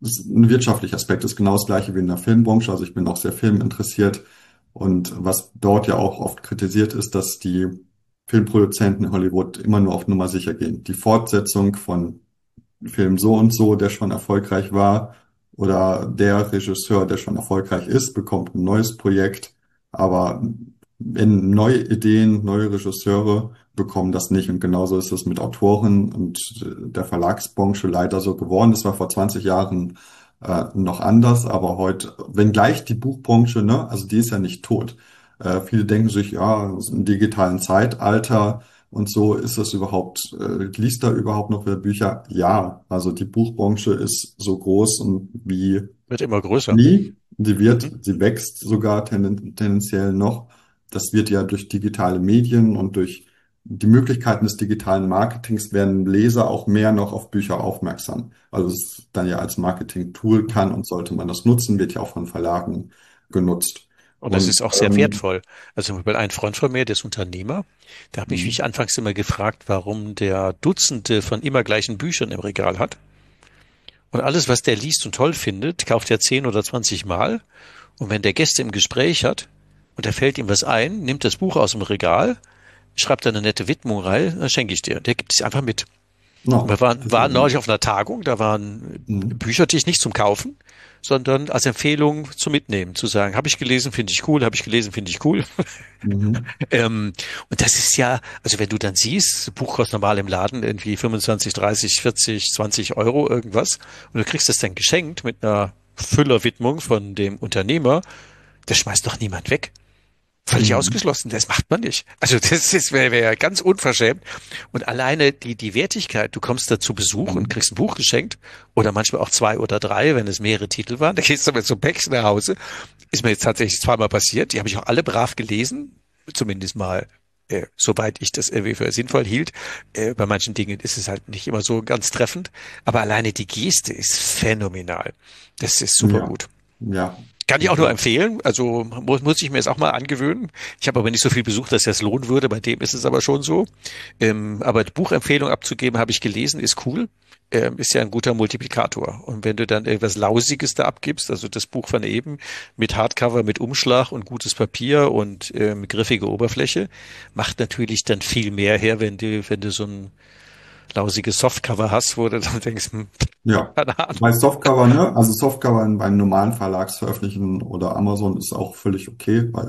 ist ein wirtschaftlicher Aspekt, ist genau das gleiche wie in der Filmbranche. Also ich bin auch sehr filminteressiert. Und was dort ja auch oft kritisiert ist, dass die Filmproduzenten in Hollywood immer nur auf Nummer sicher gehen. Die Fortsetzung von Film so und so, der schon erfolgreich war, oder der Regisseur, der schon erfolgreich ist, bekommt ein neues Projekt. Aber wenn neue Ideen, neue Regisseure bekommen das nicht. Und genauso ist es mit Autoren und der Verlagsbranche leider so geworden. Das war vor 20 Jahren noch anders, aber heute, wenngleich die Buchbranche, ne, also die ist ja nicht tot. Viele denken sich, ja, im digitalen Zeitalter und so ist das überhaupt, liest da überhaupt noch wer Bücher? Ja, also die Buchbranche ist so groß und wie Wird immer größer. nie. Mhm. Sie wächst sogar tendenziell noch. Das wird ja durch digitale Medien und durch die Möglichkeiten des digitalen Marketings werden Leser auch mehr noch auf Bücher aufmerksam. Also es dann ja als Marketing-Tool kann und sollte man das nutzen, wird ja auch von Verlagen genutzt. Und das Und ist auch sehr wertvoll. Also zum Beispiel ein Freund von mir, der ist Unternehmer, der hat mich anfangs immer gefragt, warum der Dutzende von immer gleichen Büchern im Regal hat. Und alles, was der liest und toll findet, kauft er 10 oder 20 Mal. Und wenn der Gäste im Gespräch hat und da fällt ihm was ein, nimmt das Buch aus dem Regal, schreibt da eine nette Widmung rein, dann schenke ich dir. Der gibt es einfach mit. Und no, wir waren neulich auf einer Tagung, da waren mhm. Büchertisch nicht zum Kaufen, sondern als Empfehlung zum Mitnehmen, zu sagen, habe ich gelesen, finde ich cool, habe ich gelesen, finde ich cool. Mhm. Und das ist ja, also wenn du dann siehst, Buch kostet normal im Laden irgendwie 25, 30, 40, 20 Euro irgendwas und du kriegst das dann geschenkt mit einer Füllerwidmung von dem Unternehmer, das schmeißt doch niemand weg. Völlig Mhm. ausgeschlossen. Das macht man nicht. Also wäre ja ganz unverschämt. Und alleine die Wertigkeit, du kommst da zu Besuch und Mhm. kriegst ein Buch geschenkt oder manchmal auch 2 oder 3, wenn es mehrere Titel waren. Da gehst du mit so einem Päckchen nach Hause. Ist mir jetzt tatsächlich zweimal passiert. Die habe ich auch alle brav gelesen. Zumindest mal, soweit ich das irgendwie für sinnvoll hielt. Bei manchen Dingen ist es halt nicht immer so ganz treffend. Aber alleine die Geste ist phänomenal. Das ist super Ja, gut. ja, Kann ich auch nur ja. empfehlen. Also muss ich mir jetzt auch mal angewöhnen. Ich habe aber nicht so viel Besuch, dass das lohnen würde. Bei dem ist es aber schon so. Aber die Buchempfehlung abzugeben, habe ich gelesen, ist cool. Ist ja ein guter Multiplikator. Und wenn du dann irgendwas Lausiges da abgibst, also das Buch von eben mit Hardcover, mit Umschlag und gutes Papier und griffige Oberfläche, macht natürlich dann viel mehr her, wenn du so ein lausiges Softcover hast, wo du dann denkst, Ja, keine Ahnung. bei Softcover, ne? Also Softcover beim normalen Verlagsveröffentlichen oder Amazon ist auch völlig okay, weil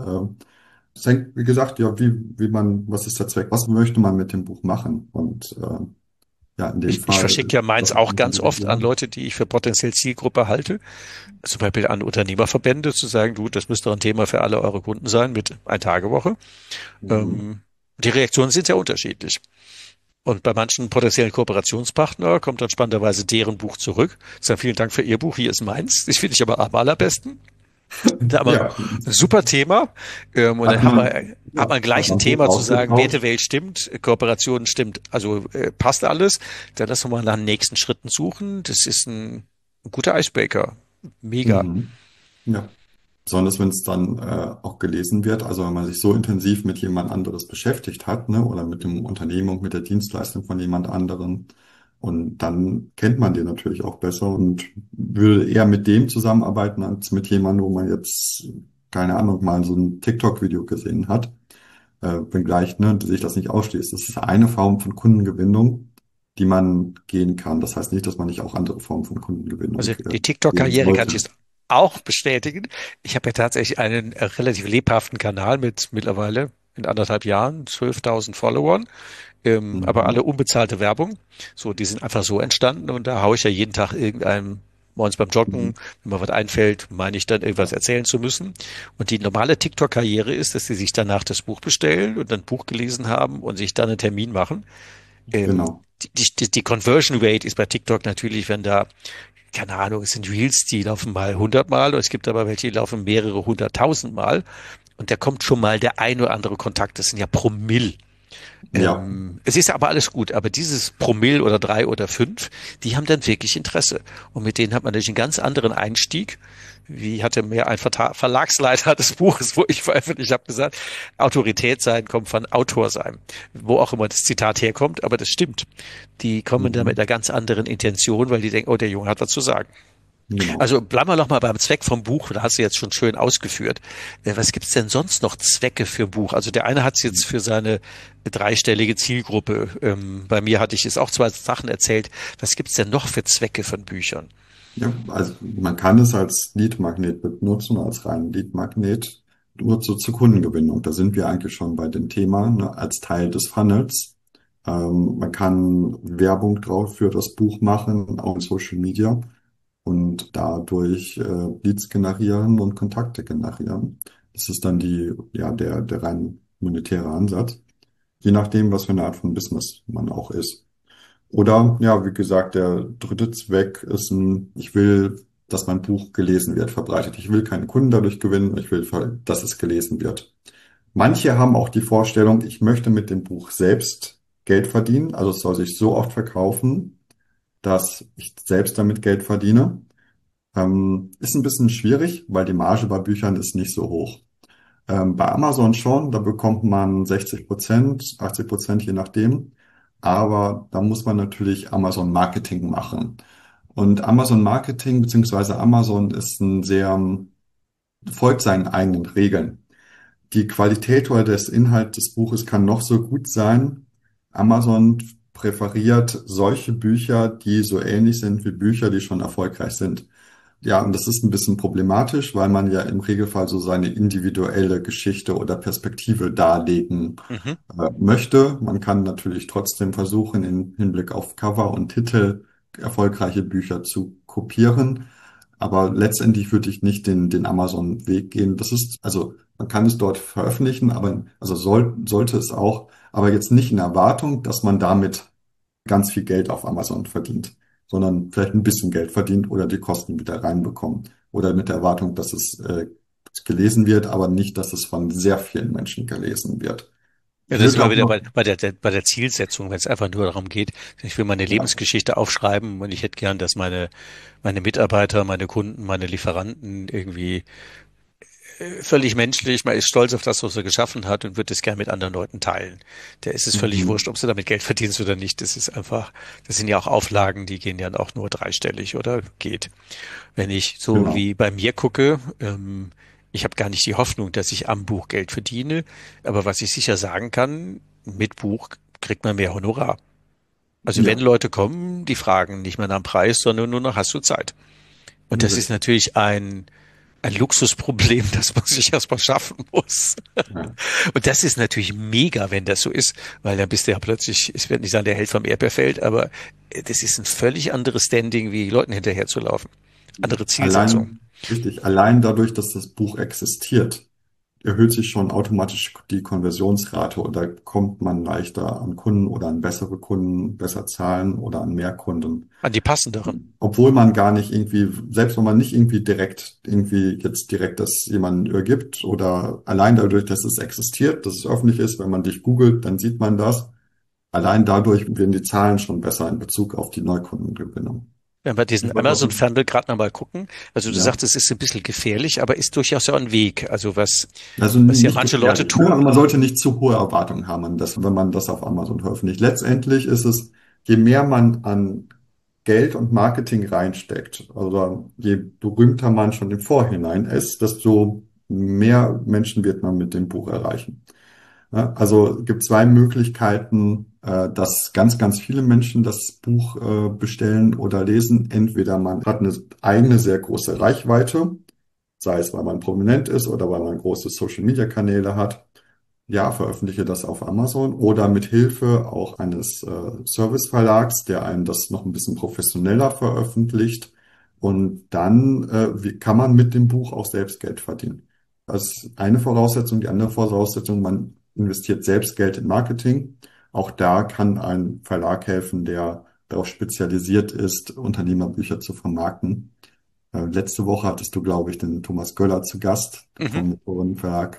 es hängt, wie gesagt, ja, wie man, was ist der Zweck, was möchte man mit dem Buch machen? Und ja, in dem Ich Fall, verschicke ja meins das auch ist ganz natürlich, oft an ja. Leute, die ich für potenziell Zielgruppe halte. Zum Beispiel an Unternehmerverbände zu sagen, du, das müsste doch ein Thema für alle eure Kunden sein mit Ein-Tage-Woche. Mhm. Ähm, die Reaktionen sind sehr unterschiedlich. Und bei manchen potenziellen Kooperationspartner kommt dann spannenderweise deren Buch zurück. Sagen, vielen Dank für Ihr Buch, hier ist meins. Das finde ich aber am allerbesten. Da haben wir Ja, ein super Thema. Und dann hat man, hat ja, man gleich hat ein man gut Thema zu sagen, ausgetauscht. Wertewelt stimmt, Kooperation stimmt, also passt alles. Dann lassen wir mal nach den nächsten Schritten suchen. Das ist ein guter Icebreaker. Mega. Mhm. Ja. Besonders wenn es dann auch gelesen wird, also wenn man sich so intensiv mit jemand anderes beschäftigt hat, ne, oder mit dem Unternehmen und mit der Dienstleistung von jemand anderem. Und dann kennt man den natürlich auch besser und würde eher mit dem zusammenarbeiten als mit jemandem, wo man jetzt, keine Ahnung, mal so ein TikTok-Video gesehen hat. Wenngleich, ne, sich das nicht ausschließt. Das ist eine Form von Kundengewinnung, die man gehen kann. Das heißt nicht, dass man nicht auch andere Formen von Kundengewinnung Also die gehen TikTok-Karriere kann ich sollte. jetzt auch bestätigen. Ich habe ja tatsächlich einen relativ lebhaften Kanal mit mittlerweile in 1,5 Jahren 12.000 Followern, aber alle Mhm. unbezahlte Werbung. So, die sind einfach so entstanden und da haue ich ja jeden Tag irgendeinem morgens beim Joggen, Mhm. wenn mir was einfällt, meine ich dann irgendwas Ja, erzählen zu müssen. Und die normale TikTok-Karriere ist, dass sie sich danach das Buch bestellen und dann Buch gelesen haben und sich dann einen Termin machen. Ähm, genau. die Conversion Rate ist bei TikTok natürlich, wenn da, keine Ahnung, es sind Reels, die laufen mal 100 Mal, und es gibt aber welche, die laufen mehrere 100.000 Mal. Und da kommt schon mal der ein oder andere Kontakt. Das sind ja Promille. Ja, Es ist aber alles gut, aber dieses Promille oder 3 oder 5, die haben dann wirklich Interesse. Und mit denen hat man natürlich einen ganz anderen Einstieg. Wie hatte mir ein Verlagsleiter des Buches, wo ich veröffentlicht habe, gesagt, Autorität sein kommt von Autor sein. Wo auch immer das Zitat herkommt, aber das stimmt. Die kommen da mit mhm, einer ganz anderen Intention, weil die denken, oh, der Junge hat was zu sagen. genau. Also bleiben wir noch mal beim Zweck vom Buch. Da hast du jetzt schon schön ausgeführt. Was gibt's denn sonst noch Zwecke für ein Buch? Also der eine hat es jetzt für seine dreistellige Zielgruppe. Bei mir hatte ich es auch zwei Sachen erzählt. Was gibt's denn noch für Zwecke von Büchern? Ja, also man kann es als Lead-Magnet benutzen, als reinen Lead-Magnet, nur zur Kundengewinnung. Da sind wir eigentlich schon bei dem Thema, ne, als Teil des Funnels. Man kann Werbung drauf für das Buch machen, auch in Social Media und dadurch Leads generieren und Kontakte generieren. Das ist dann der rein monetäre Ansatz, je nachdem, was für eine Art von Business man auch ist. Oder, ja, wie gesagt, der dritte Zweck ist ich will, dass mein Buch gelesen wird, verbreitet. Ich will keine Kunden dadurch gewinnen, ich will, dass es gelesen wird. Manche haben auch die Vorstellung, ich möchte mit dem Buch selbst Geld verdienen, also es soll sich so oft verkaufen, dass ich selbst damit Geld verdiene. Ist ein bisschen schwierig, weil die Marge bei Büchern ist nicht so hoch. Bei Amazon schon, da bekommt man 60%, 80%, je nachdem. Aber da muss man natürlich Amazon Marketing machen. Und Amazon Marketing beziehungsweise Amazon ist folgt seinen eigenen Regeln. Die Qualität oder des Inhalt des Buches kann noch so gut sein. Amazon präferiert solche Bücher, die so ähnlich sind wie Bücher, die schon erfolgreich sind. Ja, und das ist ein bisschen problematisch, weil man ja im Regelfall so seine individuelle Geschichte oder Perspektive darlegen Mhm. möchte. Man kann natürlich trotzdem versuchen, im Hinblick auf Cover und Titel erfolgreiche Bücher zu kopieren. Aber letztendlich würde ich nicht den Amazon-Weg gehen. Also man kann es dort veröffentlichen, aber also sollte es auch, aber jetzt nicht in Erwartung, dass man damit ganz viel Geld auf Amazon verdient, sondern vielleicht ein bisschen Geld verdient oder die Kosten wieder reinbekommt. Oder mit der Erwartung, dass es gelesen wird, aber nicht, dass es von sehr vielen Menschen gelesen wird. Ja, Ich das ist würde mal auch wieder noch, bei der Zielsetzung, wenn es einfach nur darum geht, ich will meine ja, Lebensgeschichte aufschreiben und ich hätte gern, dass meine Mitarbeiter, meine Kunden, meine Lieferanten irgendwie völlig menschlich, man ist stolz auf das, was er geschaffen hat und wird es gern mit anderen Leuten teilen. Der ist es völlig mhm, wurscht, ob sie damit Geld verdienst oder nicht. Das ist einfach, das sind ja auch Auflagen, die gehen ja auch nur dreistellig oder geht. Wenn ich so genau, wie bei mir gucke, ich habe gar nicht die Hoffnung, dass ich am Buch Geld verdiene, aber was ich sicher sagen kann, mit Buch kriegt man mehr Honorar. Also wenn ja, Leute kommen, die fragen nicht mehr nach dem Preis, sondern nur noch, hast du Zeit? Und das ist richtig, natürlich ein Luxusproblem, das man sich erstmal schaffen muss. ja. Und das ist natürlich mega, wenn das so ist, weil dann bist du ja plötzlich, ich werde nicht sagen, der Held vom Erdbeerfeld, aber das ist ein völlig anderes Standing, wie Leuten hinterherzulaufen. Andere Zielsetzung. Allein dadurch, dass das Buch existiert, erhöht sich schon automatisch die Konversionsrate oder kommt man leichter an Kunden oder an bessere Kunden, besser zahlen oder an mehr Kunden. An die passenderen. Obwohl man gar nicht irgendwie, selbst wenn man nicht direkt das jemanden übergibt oder allein dadurch, dass es existiert, dass es öffentlich ist, wenn man dich googelt, dann sieht man das. Allein dadurch werden die Zahlen schon besser in Bezug auf die Neukundengewinnung. Wenn wir Ich diesen wollte auch, Amazon-Funnel gerade nochmal gucken, also du ja. sagst, es ist ein bisschen gefährlich, aber ist durchaus ja ein Weg. Also Also was ja nicht manche Leute gefährlich. Ne? Also tun. man sollte nicht zu hohe Erwartungen haben, wenn man das auf Amazon veröffentlicht. Letztendlich ist es, je mehr man an Geld und Marketing reinsteckt, also je berühmter man schon im Vorhinein ist, desto mehr Menschen wird man mit dem Buch erreichen. Ja, also es gibt zwei Möglichkeiten, dass ganz viele Menschen das Buch bestellen oder lesen. Entweder man hat eine eigene sehr große Reichweite, sei es, weil man prominent ist oder weil man große Social-Media-Kanäle hat. Ja, veröffentliche das auf Amazon oder mit Hilfe auch eines Serviceverlags, der einem das noch ein bisschen professioneller veröffentlicht. Und dann kann man mit dem Buch auch selbst Geld verdienen. Das ist eine Voraussetzung. Die andere Voraussetzung, man investiert selbst Geld in Marketing. Auch da kann ein Verlag helfen, der darauf spezialisiert ist, Unternehmerbücher zu vermarkten. Letzte Woche hattest du, glaube ich, den Thomas Göller zu Gast Mhm. vom Methoden Verlag.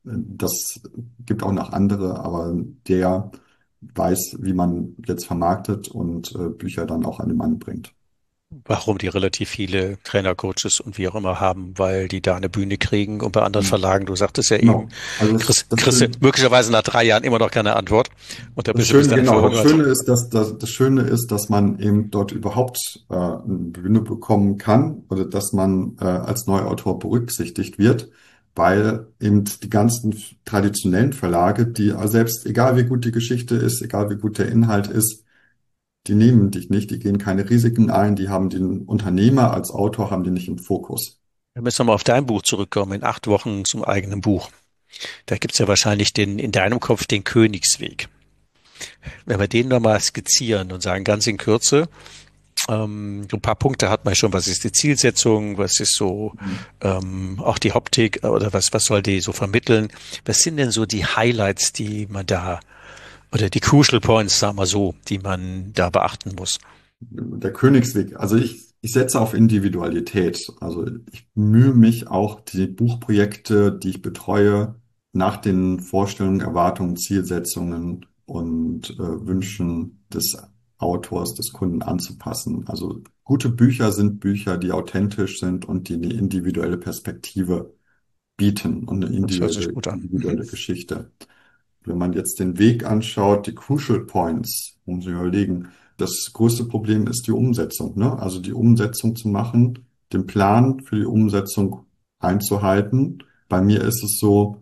Das gibt auch noch andere, aber der weiß, wie man jetzt vermarktet und Bücher dann auch an den Mann bringt. Warum die relativ viele Trainer, Coaches und wie auch immer haben, weil die da eine Bühne kriegen und bei anderen Hm. Verlagen, du sagtest ja eben, Genau. Also kriegst du möglicherweise nach 3 Jahren immer noch keine Antwort und da bist du bis dahin Genau, das verhungert. Schöne ist, das Schöne ist, dass man eben dort überhaupt eine Bühne bekommen kann oder dass man als Neuautor berücksichtigt wird, weil eben die ganzen traditionellen Verlage, die selbst egal wie gut die Geschichte ist, egal wie gut der Inhalt ist, die nehmen dich nicht, die gehen keine Risiken ein, die haben den Unternehmer als Autor, haben die nicht im Fokus. Wir müssen nochmal auf dein Buch zurückkommen, in 8 Wochen zum eigenen Buch. Da gibt's ja wahrscheinlich in deinem Kopf den Königsweg. Wenn wir den nochmal skizzieren und sagen, ganz in Kürze, so ein paar Punkte hat man schon. Was ist die Zielsetzung? Was ist so auch die Optik oder was soll die so vermitteln? Was sind denn so die Highlights, die man da oder die Crucial Points, sagen wir so, die man da beachten muss? Der Königsweg. Also ich setze auf Individualität. Also ich bemühe mich auch, die Buchprojekte, die ich betreue, nach den Vorstellungen, Erwartungen, Zielsetzungen und Wünschen des Autors, des Kunden anzupassen. Also gute Bücher sind Bücher, die authentisch sind und die eine individuelle Perspektive bieten und eine Das hört sich gut an. Mhm. individuelle Geschichte. Wenn man jetzt den Weg anschaut, die Crucial Points, muss man überlegen, das größte Problem ist die Umsetzung, ne? Also die Umsetzung zu machen, den Plan für die Umsetzung einzuhalten. Bei mir ist es so,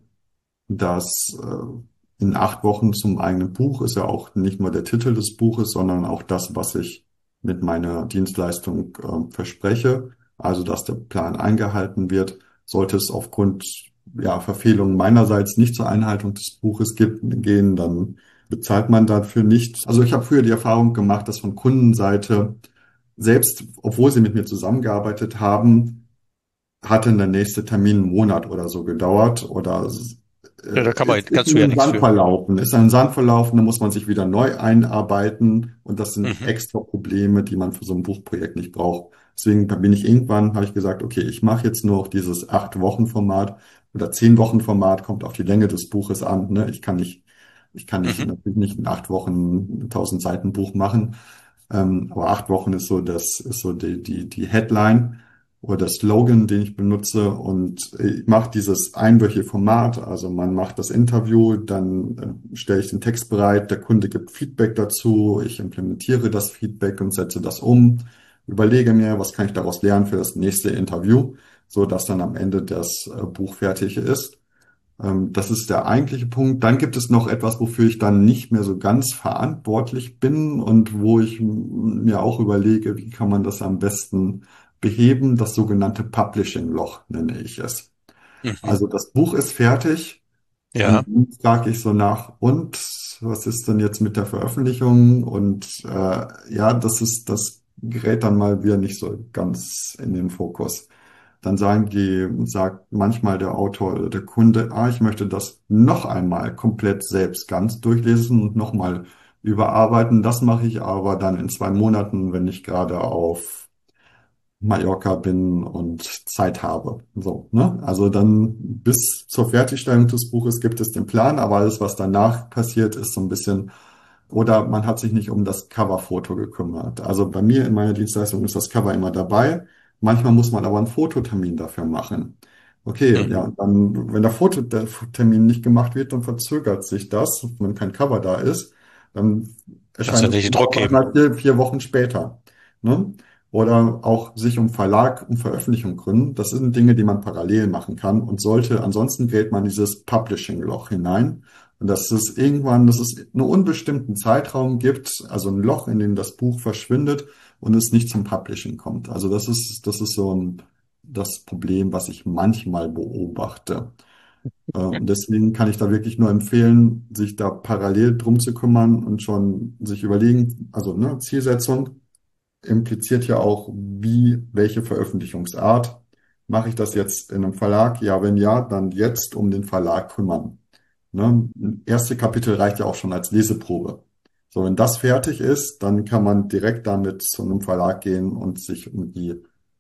dass in 8 Wochen zum eigenen Buch ist ja auch nicht nur der Titel des Buches, sondern auch das, was ich mit meiner Dienstleistung verspreche. Also, dass der Plan eingehalten wird. Sollte es aufgrund Verfehlungen meinerseits nicht zur Einhaltung des Buches gehen, dann bezahlt man dafür nichts. Also ich habe früher die Erfahrung gemacht, dass von Kundenseite, selbst obwohl sie mit mir zusammengearbeitet haben, hatte der nächste Termin einen Monat oder so gedauert oder Ja, da ist kannst in du ja den nichts Sand für. verlaufen. Ist in den Sand verlaufen, dann muss man sich wieder neu einarbeiten und das sind Mhm. extra Probleme, die man für so ein Buchprojekt nicht braucht. Deswegen bin ich irgendwann, habe ich gesagt, okay, ich mache jetzt nur noch dieses 8 Wochen Format oder 10 Wochen Format, kommt auf die Länge des Buches an. Ne? Ich kann nicht Mhm. natürlich nicht in 8 Wochen 1000 Seiten Buch machen, aber 8 Wochen ist so die Headline oder der Slogan, den ich benutze. Und ich mache dieses einwöchige Format. Also man macht das Interview, dann stelle ich den Text bereit, der Kunde gibt Feedback dazu, ich implementiere das Feedback und setze das um, überlege mir, was kann ich daraus lernen für das nächste Interview, so dass dann am Ende das Buch fertig ist. Das ist der eigentliche Punkt. Dann gibt es noch etwas, wofür ich dann nicht mehr so ganz verantwortlich bin und wo ich mir auch überlege, wie kann man das am besten beheben. Das sogenannte Publishing-Loch nenne ich es. Mhm. Also das Buch ist fertig und Ja. nun frage ich so nach, und was ist denn jetzt mit der Veröffentlichung? Und das gerät dann mal wieder nicht so ganz in den Fokus. Dann sagt manchmal der Autor oder der Kunde, ich möchte das noch einmal komplett selbst ganz durchlesen und nochmal überarbeiten. Das mache ich aber dann in 2 Monaten, wenn ich gerade auf Mallorca bin und Zeit habe. So, ne? Also dann bis zur Fertigstellung des Buches gibt es den Plan, aber alles, was danach passiert, ist so ein bisschen, oder man hat sich nicht um das Coverfoto gekümmert. Also bei mir in meiner Dienstleistung ist das Cover immer dabei. Manchmal muss man aber einen Fototermin dafür machen. Okay, ja, Mhm. und dann, wenn der Termin nicht gemacht wird, dann verzögert sich das. Wenn kein Cover da ist, dann Kannst erscheint ja das nicht Cover Druck auf geben. einmal 4 Wochen später. Ne? Oder auch sich um Verlag, um Veröffentlichung gründen. Das sind Dinge, die man parallel machen kann und sollte. Ansonsten gerät man in dieses Publishing-Loch hinein. Und dass es einen unbestimmten Zeitraum gibt, also ein Loch, in dem das Buch verschwindet und es nicht zum Publishing kommt. Also das ist das Problem, was ich manchmal beobachte. Und deswegen kann ich da wirklich nur empfehlen, sich da parallel drum zu kümmern und schon sich überlegen, also ne, Zielsetzung impliziert ja auch, welche Veröffentlichungsart. Mache ich das jetzt in einem Verlag? Ja, wenn ja, dann jetzt um den Verlag kümmern. Ne? Erste Kapitel reicht ja auch schon als Leseprobe. So, wenn das fertig ist, dann kann man direkt damit zu einem Verlag gehen und sich um die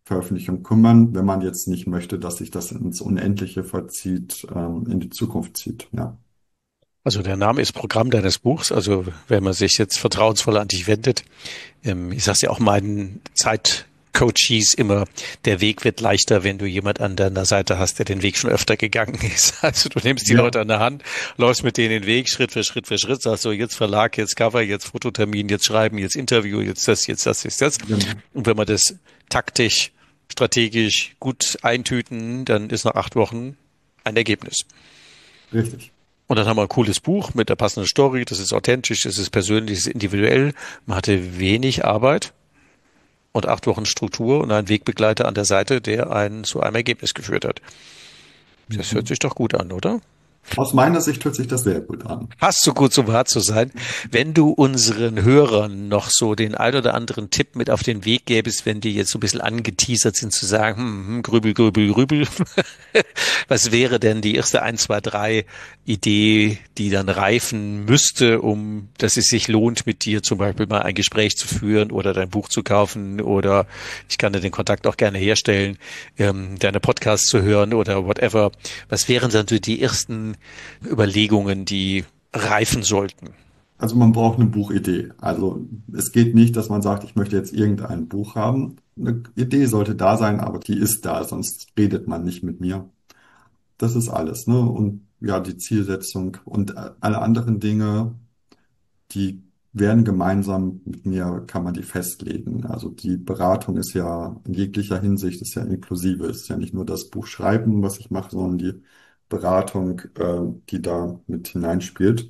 Veröffentlichung kümmern, wenn man jetzt nicht möchte, dass sich das ins Unendliche verzieht, in die Zukunft zieht. Ja. Also der Name ist Programm deines Buchs. Also wenn man sich jetzt vertrauensvoll an dich wendet, ich sage ja auch meinen Zeitcoaches immer, der Weg wird leichter, wenn du jemand an deiner Seite hast, der den Weg schon öfter gegangen ist. Also du nimmst die Ja. Leute an der Hand, läufst mit denen den Weg Schritt für Schritt für Schritt, sagst so, jetzt Verlag, jetzt Cover, jetzt Fototermin, jetzt Schreiben, jetzt Interview, jetzt das, jetzt das, jetzt das. Genau. Und wenn man das taktisch, strategisch gut eintüten, dann ist nach 8 Wochen ein Ergebnis. Richtig. Und dann haben wir ein cooles Buch mit der passenden Story. Das ist authentisch, das ist persönlich, das ist individuell. Man hatte wenig Arbeit und 8 Wochen Struktur und einen Wegbegleiter an der Seite, der einen zu einem Ergebnis geführt hat. Das hört sich doch gut an, oder? Aus meiner Sicht hört sich das sehr gut an. Fast so gut, um wahr zu sein. Wenn du unseren Hörern noch so den ein oder anderen Tipp mit auf den Weg gäbest, wenn die jetzt so ein bisschen angeteasert sind, zu sagen, grübel, grübel, grübel. Was wäre denn die erste 1, 2, 3 Idee, die dann reifen müsste, um, dass es sich lohnt, mit dir zum Beispiel mal ein Gespräch zu führen oder dein Buch zu kaufen oder ich kann dir den Kontakt auch gerne herstellen, deine Podcasts zu hören oder whatever. Was wären dann so die ersten Überlegungen, die reifen sollten? Also man braucht eine Buchidee. Also es geht nicht, dass man sagt, ich möchte jetzt irgendein Buch haben. Eine Idee sollte da sein, aber die ist da, sonst redet man nicht mit mir. Das ist alles, ne? Und ja, die Zielsetzung und alle anderen Dinge, die werden gemeinsam mit mir, kann man die festlegen. Also die Beratung ist ja in jeglicher Hinsicht ist ja inklusive. Es ist ja nicht nur das Buch schreiben, was ich mache, sondern die Beratung, die da mit hineinspielt.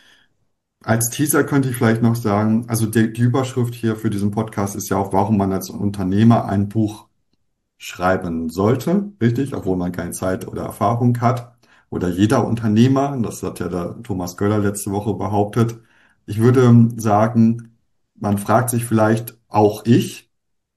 Als Teaser könnte ich vielleicht noch sagen, also die Überschrift hier für diesen Podcast ist ja auch, warum man als Unternehmer ein Buch schreiben sollte, richtig, obwohl man keine Zeit oder Erfahrung hat. Oder jeder Unternehmer, das hat ja der Thomas Göller letzte Woche behauptet. Ich würde sagen, man fragt sich vielleicht auch ich,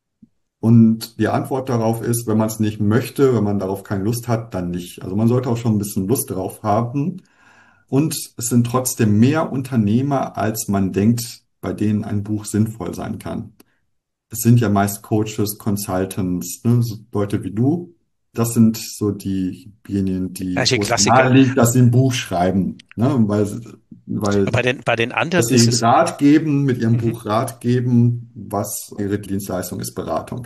und die Antwort darauf ist, wenn man es nicht möchte, wenn man darauf keine Lust hat, dann nicht. Also man sollte auch schon ein bisschen Lust drauf haben. Und es sind trotzdem mehr Unternehmer, als man denkt, bei denen ein Buch sinnvoll sein kann. Es sind ja meist Coaches, Consultants, ne, so Leute wie du. Das sind so diejenigen, Welche wo es Klassiker? nahe liegt, dass sie ein Buch schreiben, ne, weil Bei den dass anderen ist sie es, Rat geben, mit ihrem mhm. Buch Rat geben, was ihre Dienstleistung ist, Beratung.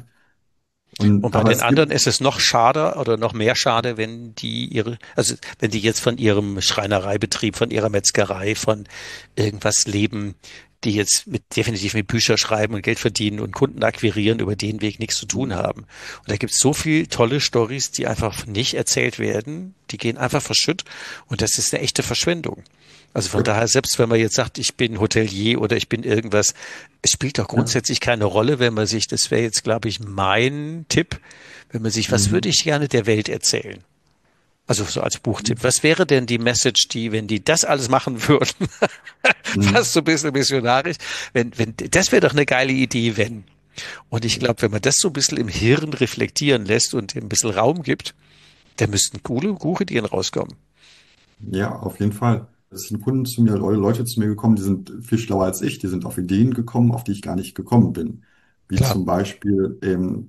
Und bei Aber den es gibt, anderen ist es noch schade oder noch mehr schade, wenn die also wenn die jetzt von ihrem Schreinereibetrieb, von ihrer Metzgerei, von irgendwas leben, die jetzt definitiv mit Bücher schreiben und Geld verdienen und Kunden akquirieren, über den Weg nichts zu tun haben. Und da gibt es so viel tolle Stories, die einfach nicht erzählt werden, die gehen einfach verschütt und das ist eine echte Verschwendung. Also von daher, selbst wenn man jetzt sagt, ich bin Hotelier oder ich bin irgendwas, es spielt doch ja, grundsätzlich keine Rolle, wenn man sich, das wäre jetzt, glaube ich, mein Tipp, wenn man sich, was würde mhm. ich gerne der Welt erzählen? Also so als Buchtipp. Was wäre denn die Message, die, wenn die das alles machen würden, Mhm. fast so ein bisschen missionarisch, das wäre doch eine geile Idee, wenn. Und ich glaube, wenn man das so ein bisschen im Hirn reflektieren lässt und ein bisschen Raum gibt, dann müssten coole Buchideen rauskommen. Ja, auf jeden Fall. Es sind Kunden zu mir, Leute zu mir gekommen, die sind viel schlauer als ich, die sind auf Ideen gekommen, auf die ich gar nicht gekommen bin. Wie Klar. zum Beispiel eben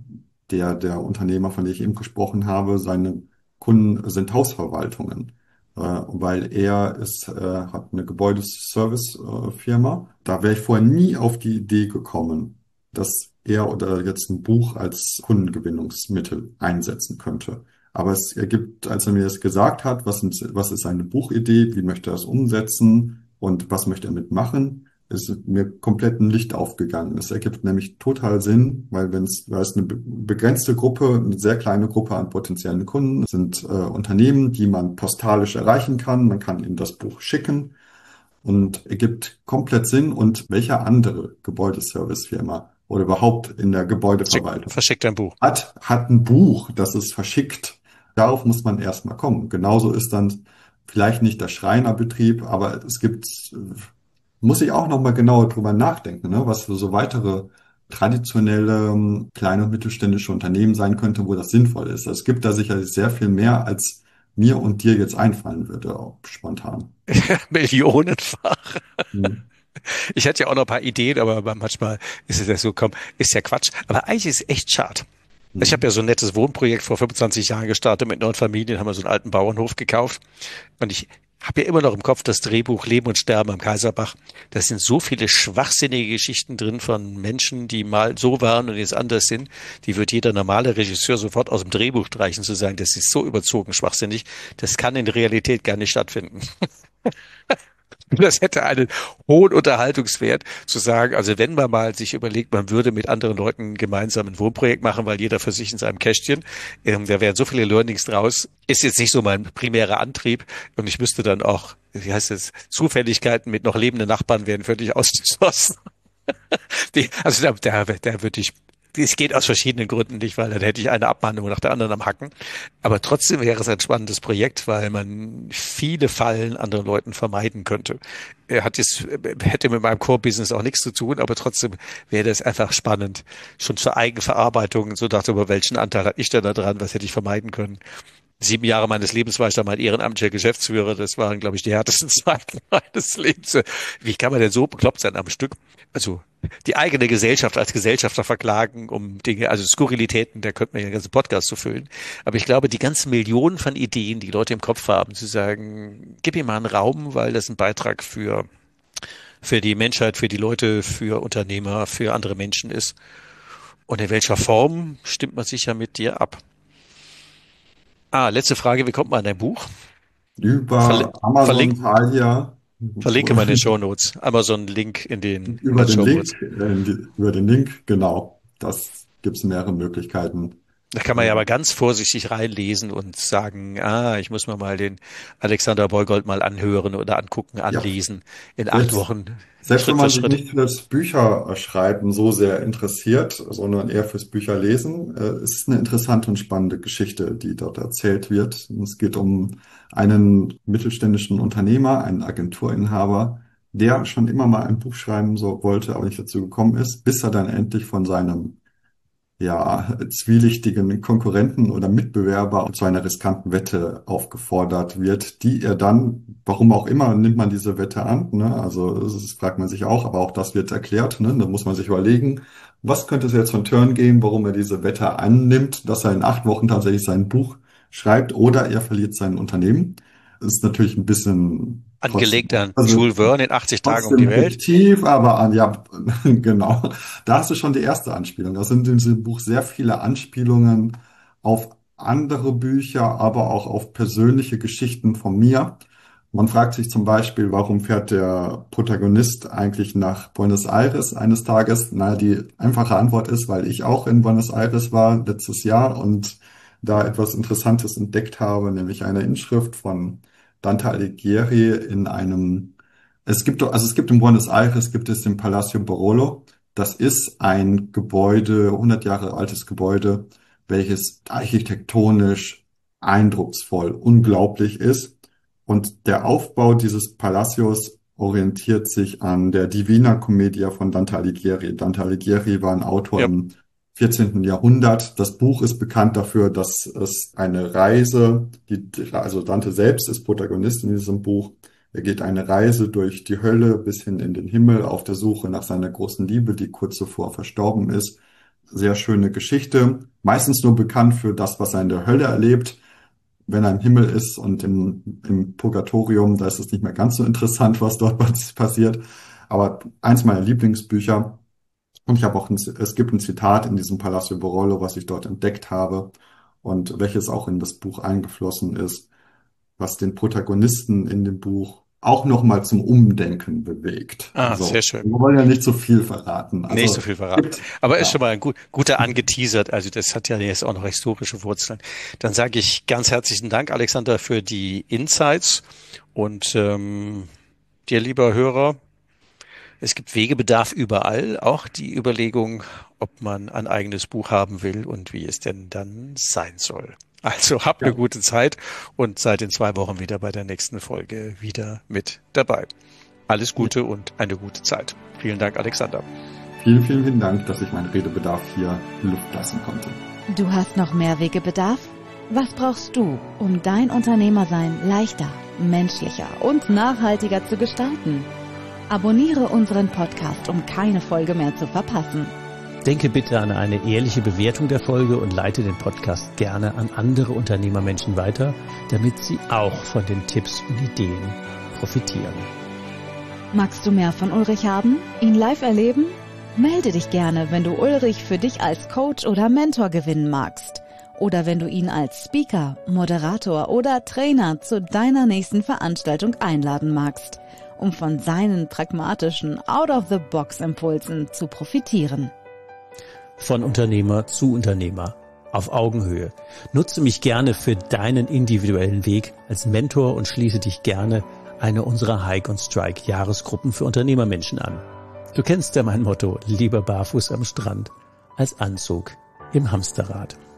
der Unternehmer, von dem ich eben gesprochen habe, seine Kunden sind Hausverwaltungen. Weil hat eine Gebäudeservice-Firma. Da wäre ich vorher nie auf die Idee gekommen, dass er oder jetzt ein Buch als Kundengewinnungsmittel einsetzen könnte. Aber es ergibt, als er mir das gesagt hat, was ist seine Buchidee, wie möchte er das umsetzen und was möchte er mitmachen, ist mir komplett ein Licht aufgegangen. Es ergibt nämlich total Sinn, weil es eine begrenzte Gruppe, eine sehr kleine Gruppe an potenziellen Kunden sind, Unternehmen, die man postalisch erreichen kann. Man kann ihnen das Buch schicken und ergibt komplett Sinn. Und welche andere Gebäudeservicefirma oder überhaupt in der Gebäudeverwaltung Verschickt ein Buch. hat ein Buch, das es verschickt? Darauf muss man erstmal kommen. Genauso ist dann vielleicht nicht der Schreinerbetrieb, aber muss ich auch nochmal genauer drüber nachdenken, ne, was für so weitere traditionelle kleine und mittelständische Unternehmen sein könnte, wo das sinnvoll ist. Es gibt da sicherlich sehr viel mehr, als mir und dir jetzt einfallen würde, auch spontan. Millionenfach. Hm. Ich hatte ja auch noch ein paar Ideen, aber manchmal ist es ja so, komm, ist ja Quatsch. Aber eigentlich ist es echt schade. Ich habe ja so ein nettes Wohnprojekt vor 25 Jahren gestartet mit 9 Familien, haben wir so einen alten Bauernhof gekauft. Und ich habe ja immer noch im Kopf das Drehbuch Leben und Sterben am Kaiserbach. Da sind so viele schwachsinnige Geschichten drin von Menschen, die mal so waren und jetzt anders sind. Die wird jeder normale Regisseur sofort aus dem Drehbuch streichen, zu sagen, das ist so überzogen schwachsinnig. Das kann in der Realität gar nicht stattfinden. Das hätte einen hohen Unterhaltungswert, zu sagen, also wenn man mal sich überlegt, man würde mit anderen Leuten gemeinsam ein Wohnprojekt machen, weil jeder für sich in seinem Kästchen, da wären so viele Learnings draus, ist jetzt nicht so mein primärer Antrieb und ich müsste dann auch, wie heißt es, Zufälligkeiten mit noch lebenden Nachbarn werden völlig ausgeschlossen. Also da würde ich, es geht aus verschiedenen Gründen nicht, weil dann hätte ich eine Abmahnung nach der anderen am Hacken. Aber trotzdem wäre es ein spannendes Projekt, weil man viele Fallen anderen Leuten vermeiden könnte. Hätte mit meinem Core-Business auch nichts zu tun, aber trotzdem wäre das einfach spannend. Schon zur Eigenverarbeitung, so dachte über welchen Anteil hatte ich denn da dran, was hätte ich vermeiden können. 7 Jahre meines Lebens war ich da mal ehrenamtlicher Geschäftsführer. Das waren, glaube ich, die härtesten Zeiten meines Lebens. Wie kann man denn so bekloppt sein am Stück? Also die eigene Gesellschaft als Gesellschafter verklagen um Dinge, also Skurrilitäten, da könnte man ja einen ganzen Podcast zu füllen. Aber ich glaube, die ganzen Millionen von Ideen, die Leute im Kopf haben, zu sagen, gib ihm mal einen Raum, weil das ein Beitrag für die Menschheit, für die Leute, für Unternehmer, für andere Menschen ist. Und in welcher Form stimmt man sich ja mit dir ab? Letzte Frage, wie kommt man an dein Buch? Über Amazon, Thalia. Verlinke mal in den Shownotes. Amazon-Link in den Über den Shownotes. Über den Link, genau. Das gibt's mehrere Möglichkeiten. Da kann man ja aber ganz vorsichtig reinlesen und sagen, ich muss mir mal den Alexander Boygold mal anhören oder angucken, anlesen in 8 Wochen. Selbst wenn man sich nicht fürs Bücherschreiben so sehr interessiert, sondern eher fürs Bücherlesen, ist es eine interessante und spannende Geschichte, die dort erzählt wird. Es geht um einen mittelständischen Unternehmer, einen Agenturinhaber, der schon immer mal ein Buch schreiben wollte, aber nicht dazu gekommen ist, bis er dann endlich von seinem zwielichtigen Konkurrenten oder Mitbewerber zu einer riskanten Wette aufgefordert wird, die er dann, warum auch immer, nimmt man diese Wette an, ne? Also das fragt man sich auch, aber auch das wird erklärt, ne? Da muss man sich überlegen, was könnte es jetzt von Turn geben, warum er diese Wette annimmt, dass er in 8 Wochen tatsächlich sein Buch schreibt oder er verliert sein Unternehmen. Das ist natürlich ein bisschen angelegt an Jules Verne in 80 Tagen um die Welt. Fiktiv, aber ja, genau. Da hast du schon die erste Anspielung. Da sind in diesem Buch sehr viele Anspielungen auf andere Bücher, aber auch auf persönliche Geschichten von mir. Man fragt sich zum Beispiel, warum fährt der Protagonist eigentlich nach Buenos Aires eines Tages? Na, die einfache Antwort ist, weil ich auch in Buenos Aires war letztes Jahr und da etwas Interessantes entdeckt habe, nämlich eine Inschrift von Dante Alighieri in einem, es gibt in Buenos Aires gibt es den Palacio Barolo. Das ist ein Gebäude, 100 Jahre altes Gebäude, welches architektonisch eindrucksvoll, unglaublich ist. Und der Aufbau dieses Palacios orientiert sich an der Divina Commedia von Dante Alighieri. Dante Alighieri war ein Autor im 14. Jahrhundert. Das Buch ist bekannt dafür, dass es eine Reise, also Dante selbst ist Protagonist in diesem Buch. Er geht eine Reise durch die Hölle bis hin in den Himmel auf der Suche nach seiner großen Liebe, die kurz zuvor verstorben ist. Sehr schöne Geschichte. Meistens nur bekannt für das, was er in der Hölle erlebt. Wenn er im Himmel ist und im Purgatorium, da ist es nicht mehr ganz so interessant, was dort passiert. Aber eins meiner Lieblingsbücher. Und ich habe auch es gibt ein Zitat in diesem Palacio Barolo, was ich dort entdeckt habe und welches auch in das Buch eingeflossen ist, was den Protagonisten in dem Buch auch nochmal zum Umdenken bewegt. Sehr schön. Wir wollen ja nicht so viel verraten. Also, nicht so viel verraten. Aber ist schon mal ein guter angeteasert. Also das hat ja jetzt auch noch historische Wurzeln. Dann sage ich ganz herzlichen Dank, Alexander, für die Insights und dir, lieber Hörer, es gibt Wegebedarf überall, auch die Überlegung, ob man ein eigenes Buch haben will und wie es denn dann sein soll. Also habt eine gute Zeit und seid in 2 Wochen wieder bei der nächsten Folge wieder mit dabei. Alles Gute und eine gute Zeit. Vielen Dank, Alexander. Vielen, vielen, vielen Dank, dass ich meinen Redebedarf hier Luft lassen konnte. Du hast noch mehr Wegebedarf? Was brauchst du, um dein Unternehmersein leichter, menschlicher und nachhaltiger zu gestalten? Abonniere unseren Podcast, um keine Folge mehr zu verpassen. Denke bitte an eine ehrliche Bewertung der Folge und leite den Podcast gerne an andere Unternehmermenschen weiter, damit sie auch von den Tipps und Ideen profitieren. Magst du mehr von Ulrich haben? Ihn live erleben? Melde dich gerne, wenn du Ulrich für dich als Coach oder Mentor gewinnen magst. Oder wenn du ihn als Speaker, Moderator oder Trainer zu deiner nächsten Veranstaltung einladen magst, um von seinen pragmatischen Out-of-the-Box-Impulsen zu profitieren. Von Unternehmer zu Unternehmer, auf Augenhöhe. Nutze mich gerne für deinen individuellen Weg als Mentor und schließe dich gerne eine unserer Hike und Strike Jahresgruppen für Unternehmermenschen an. Du kennst ja mein Motto, lieber barfuß am Strand als Anzug im Hamsterrad.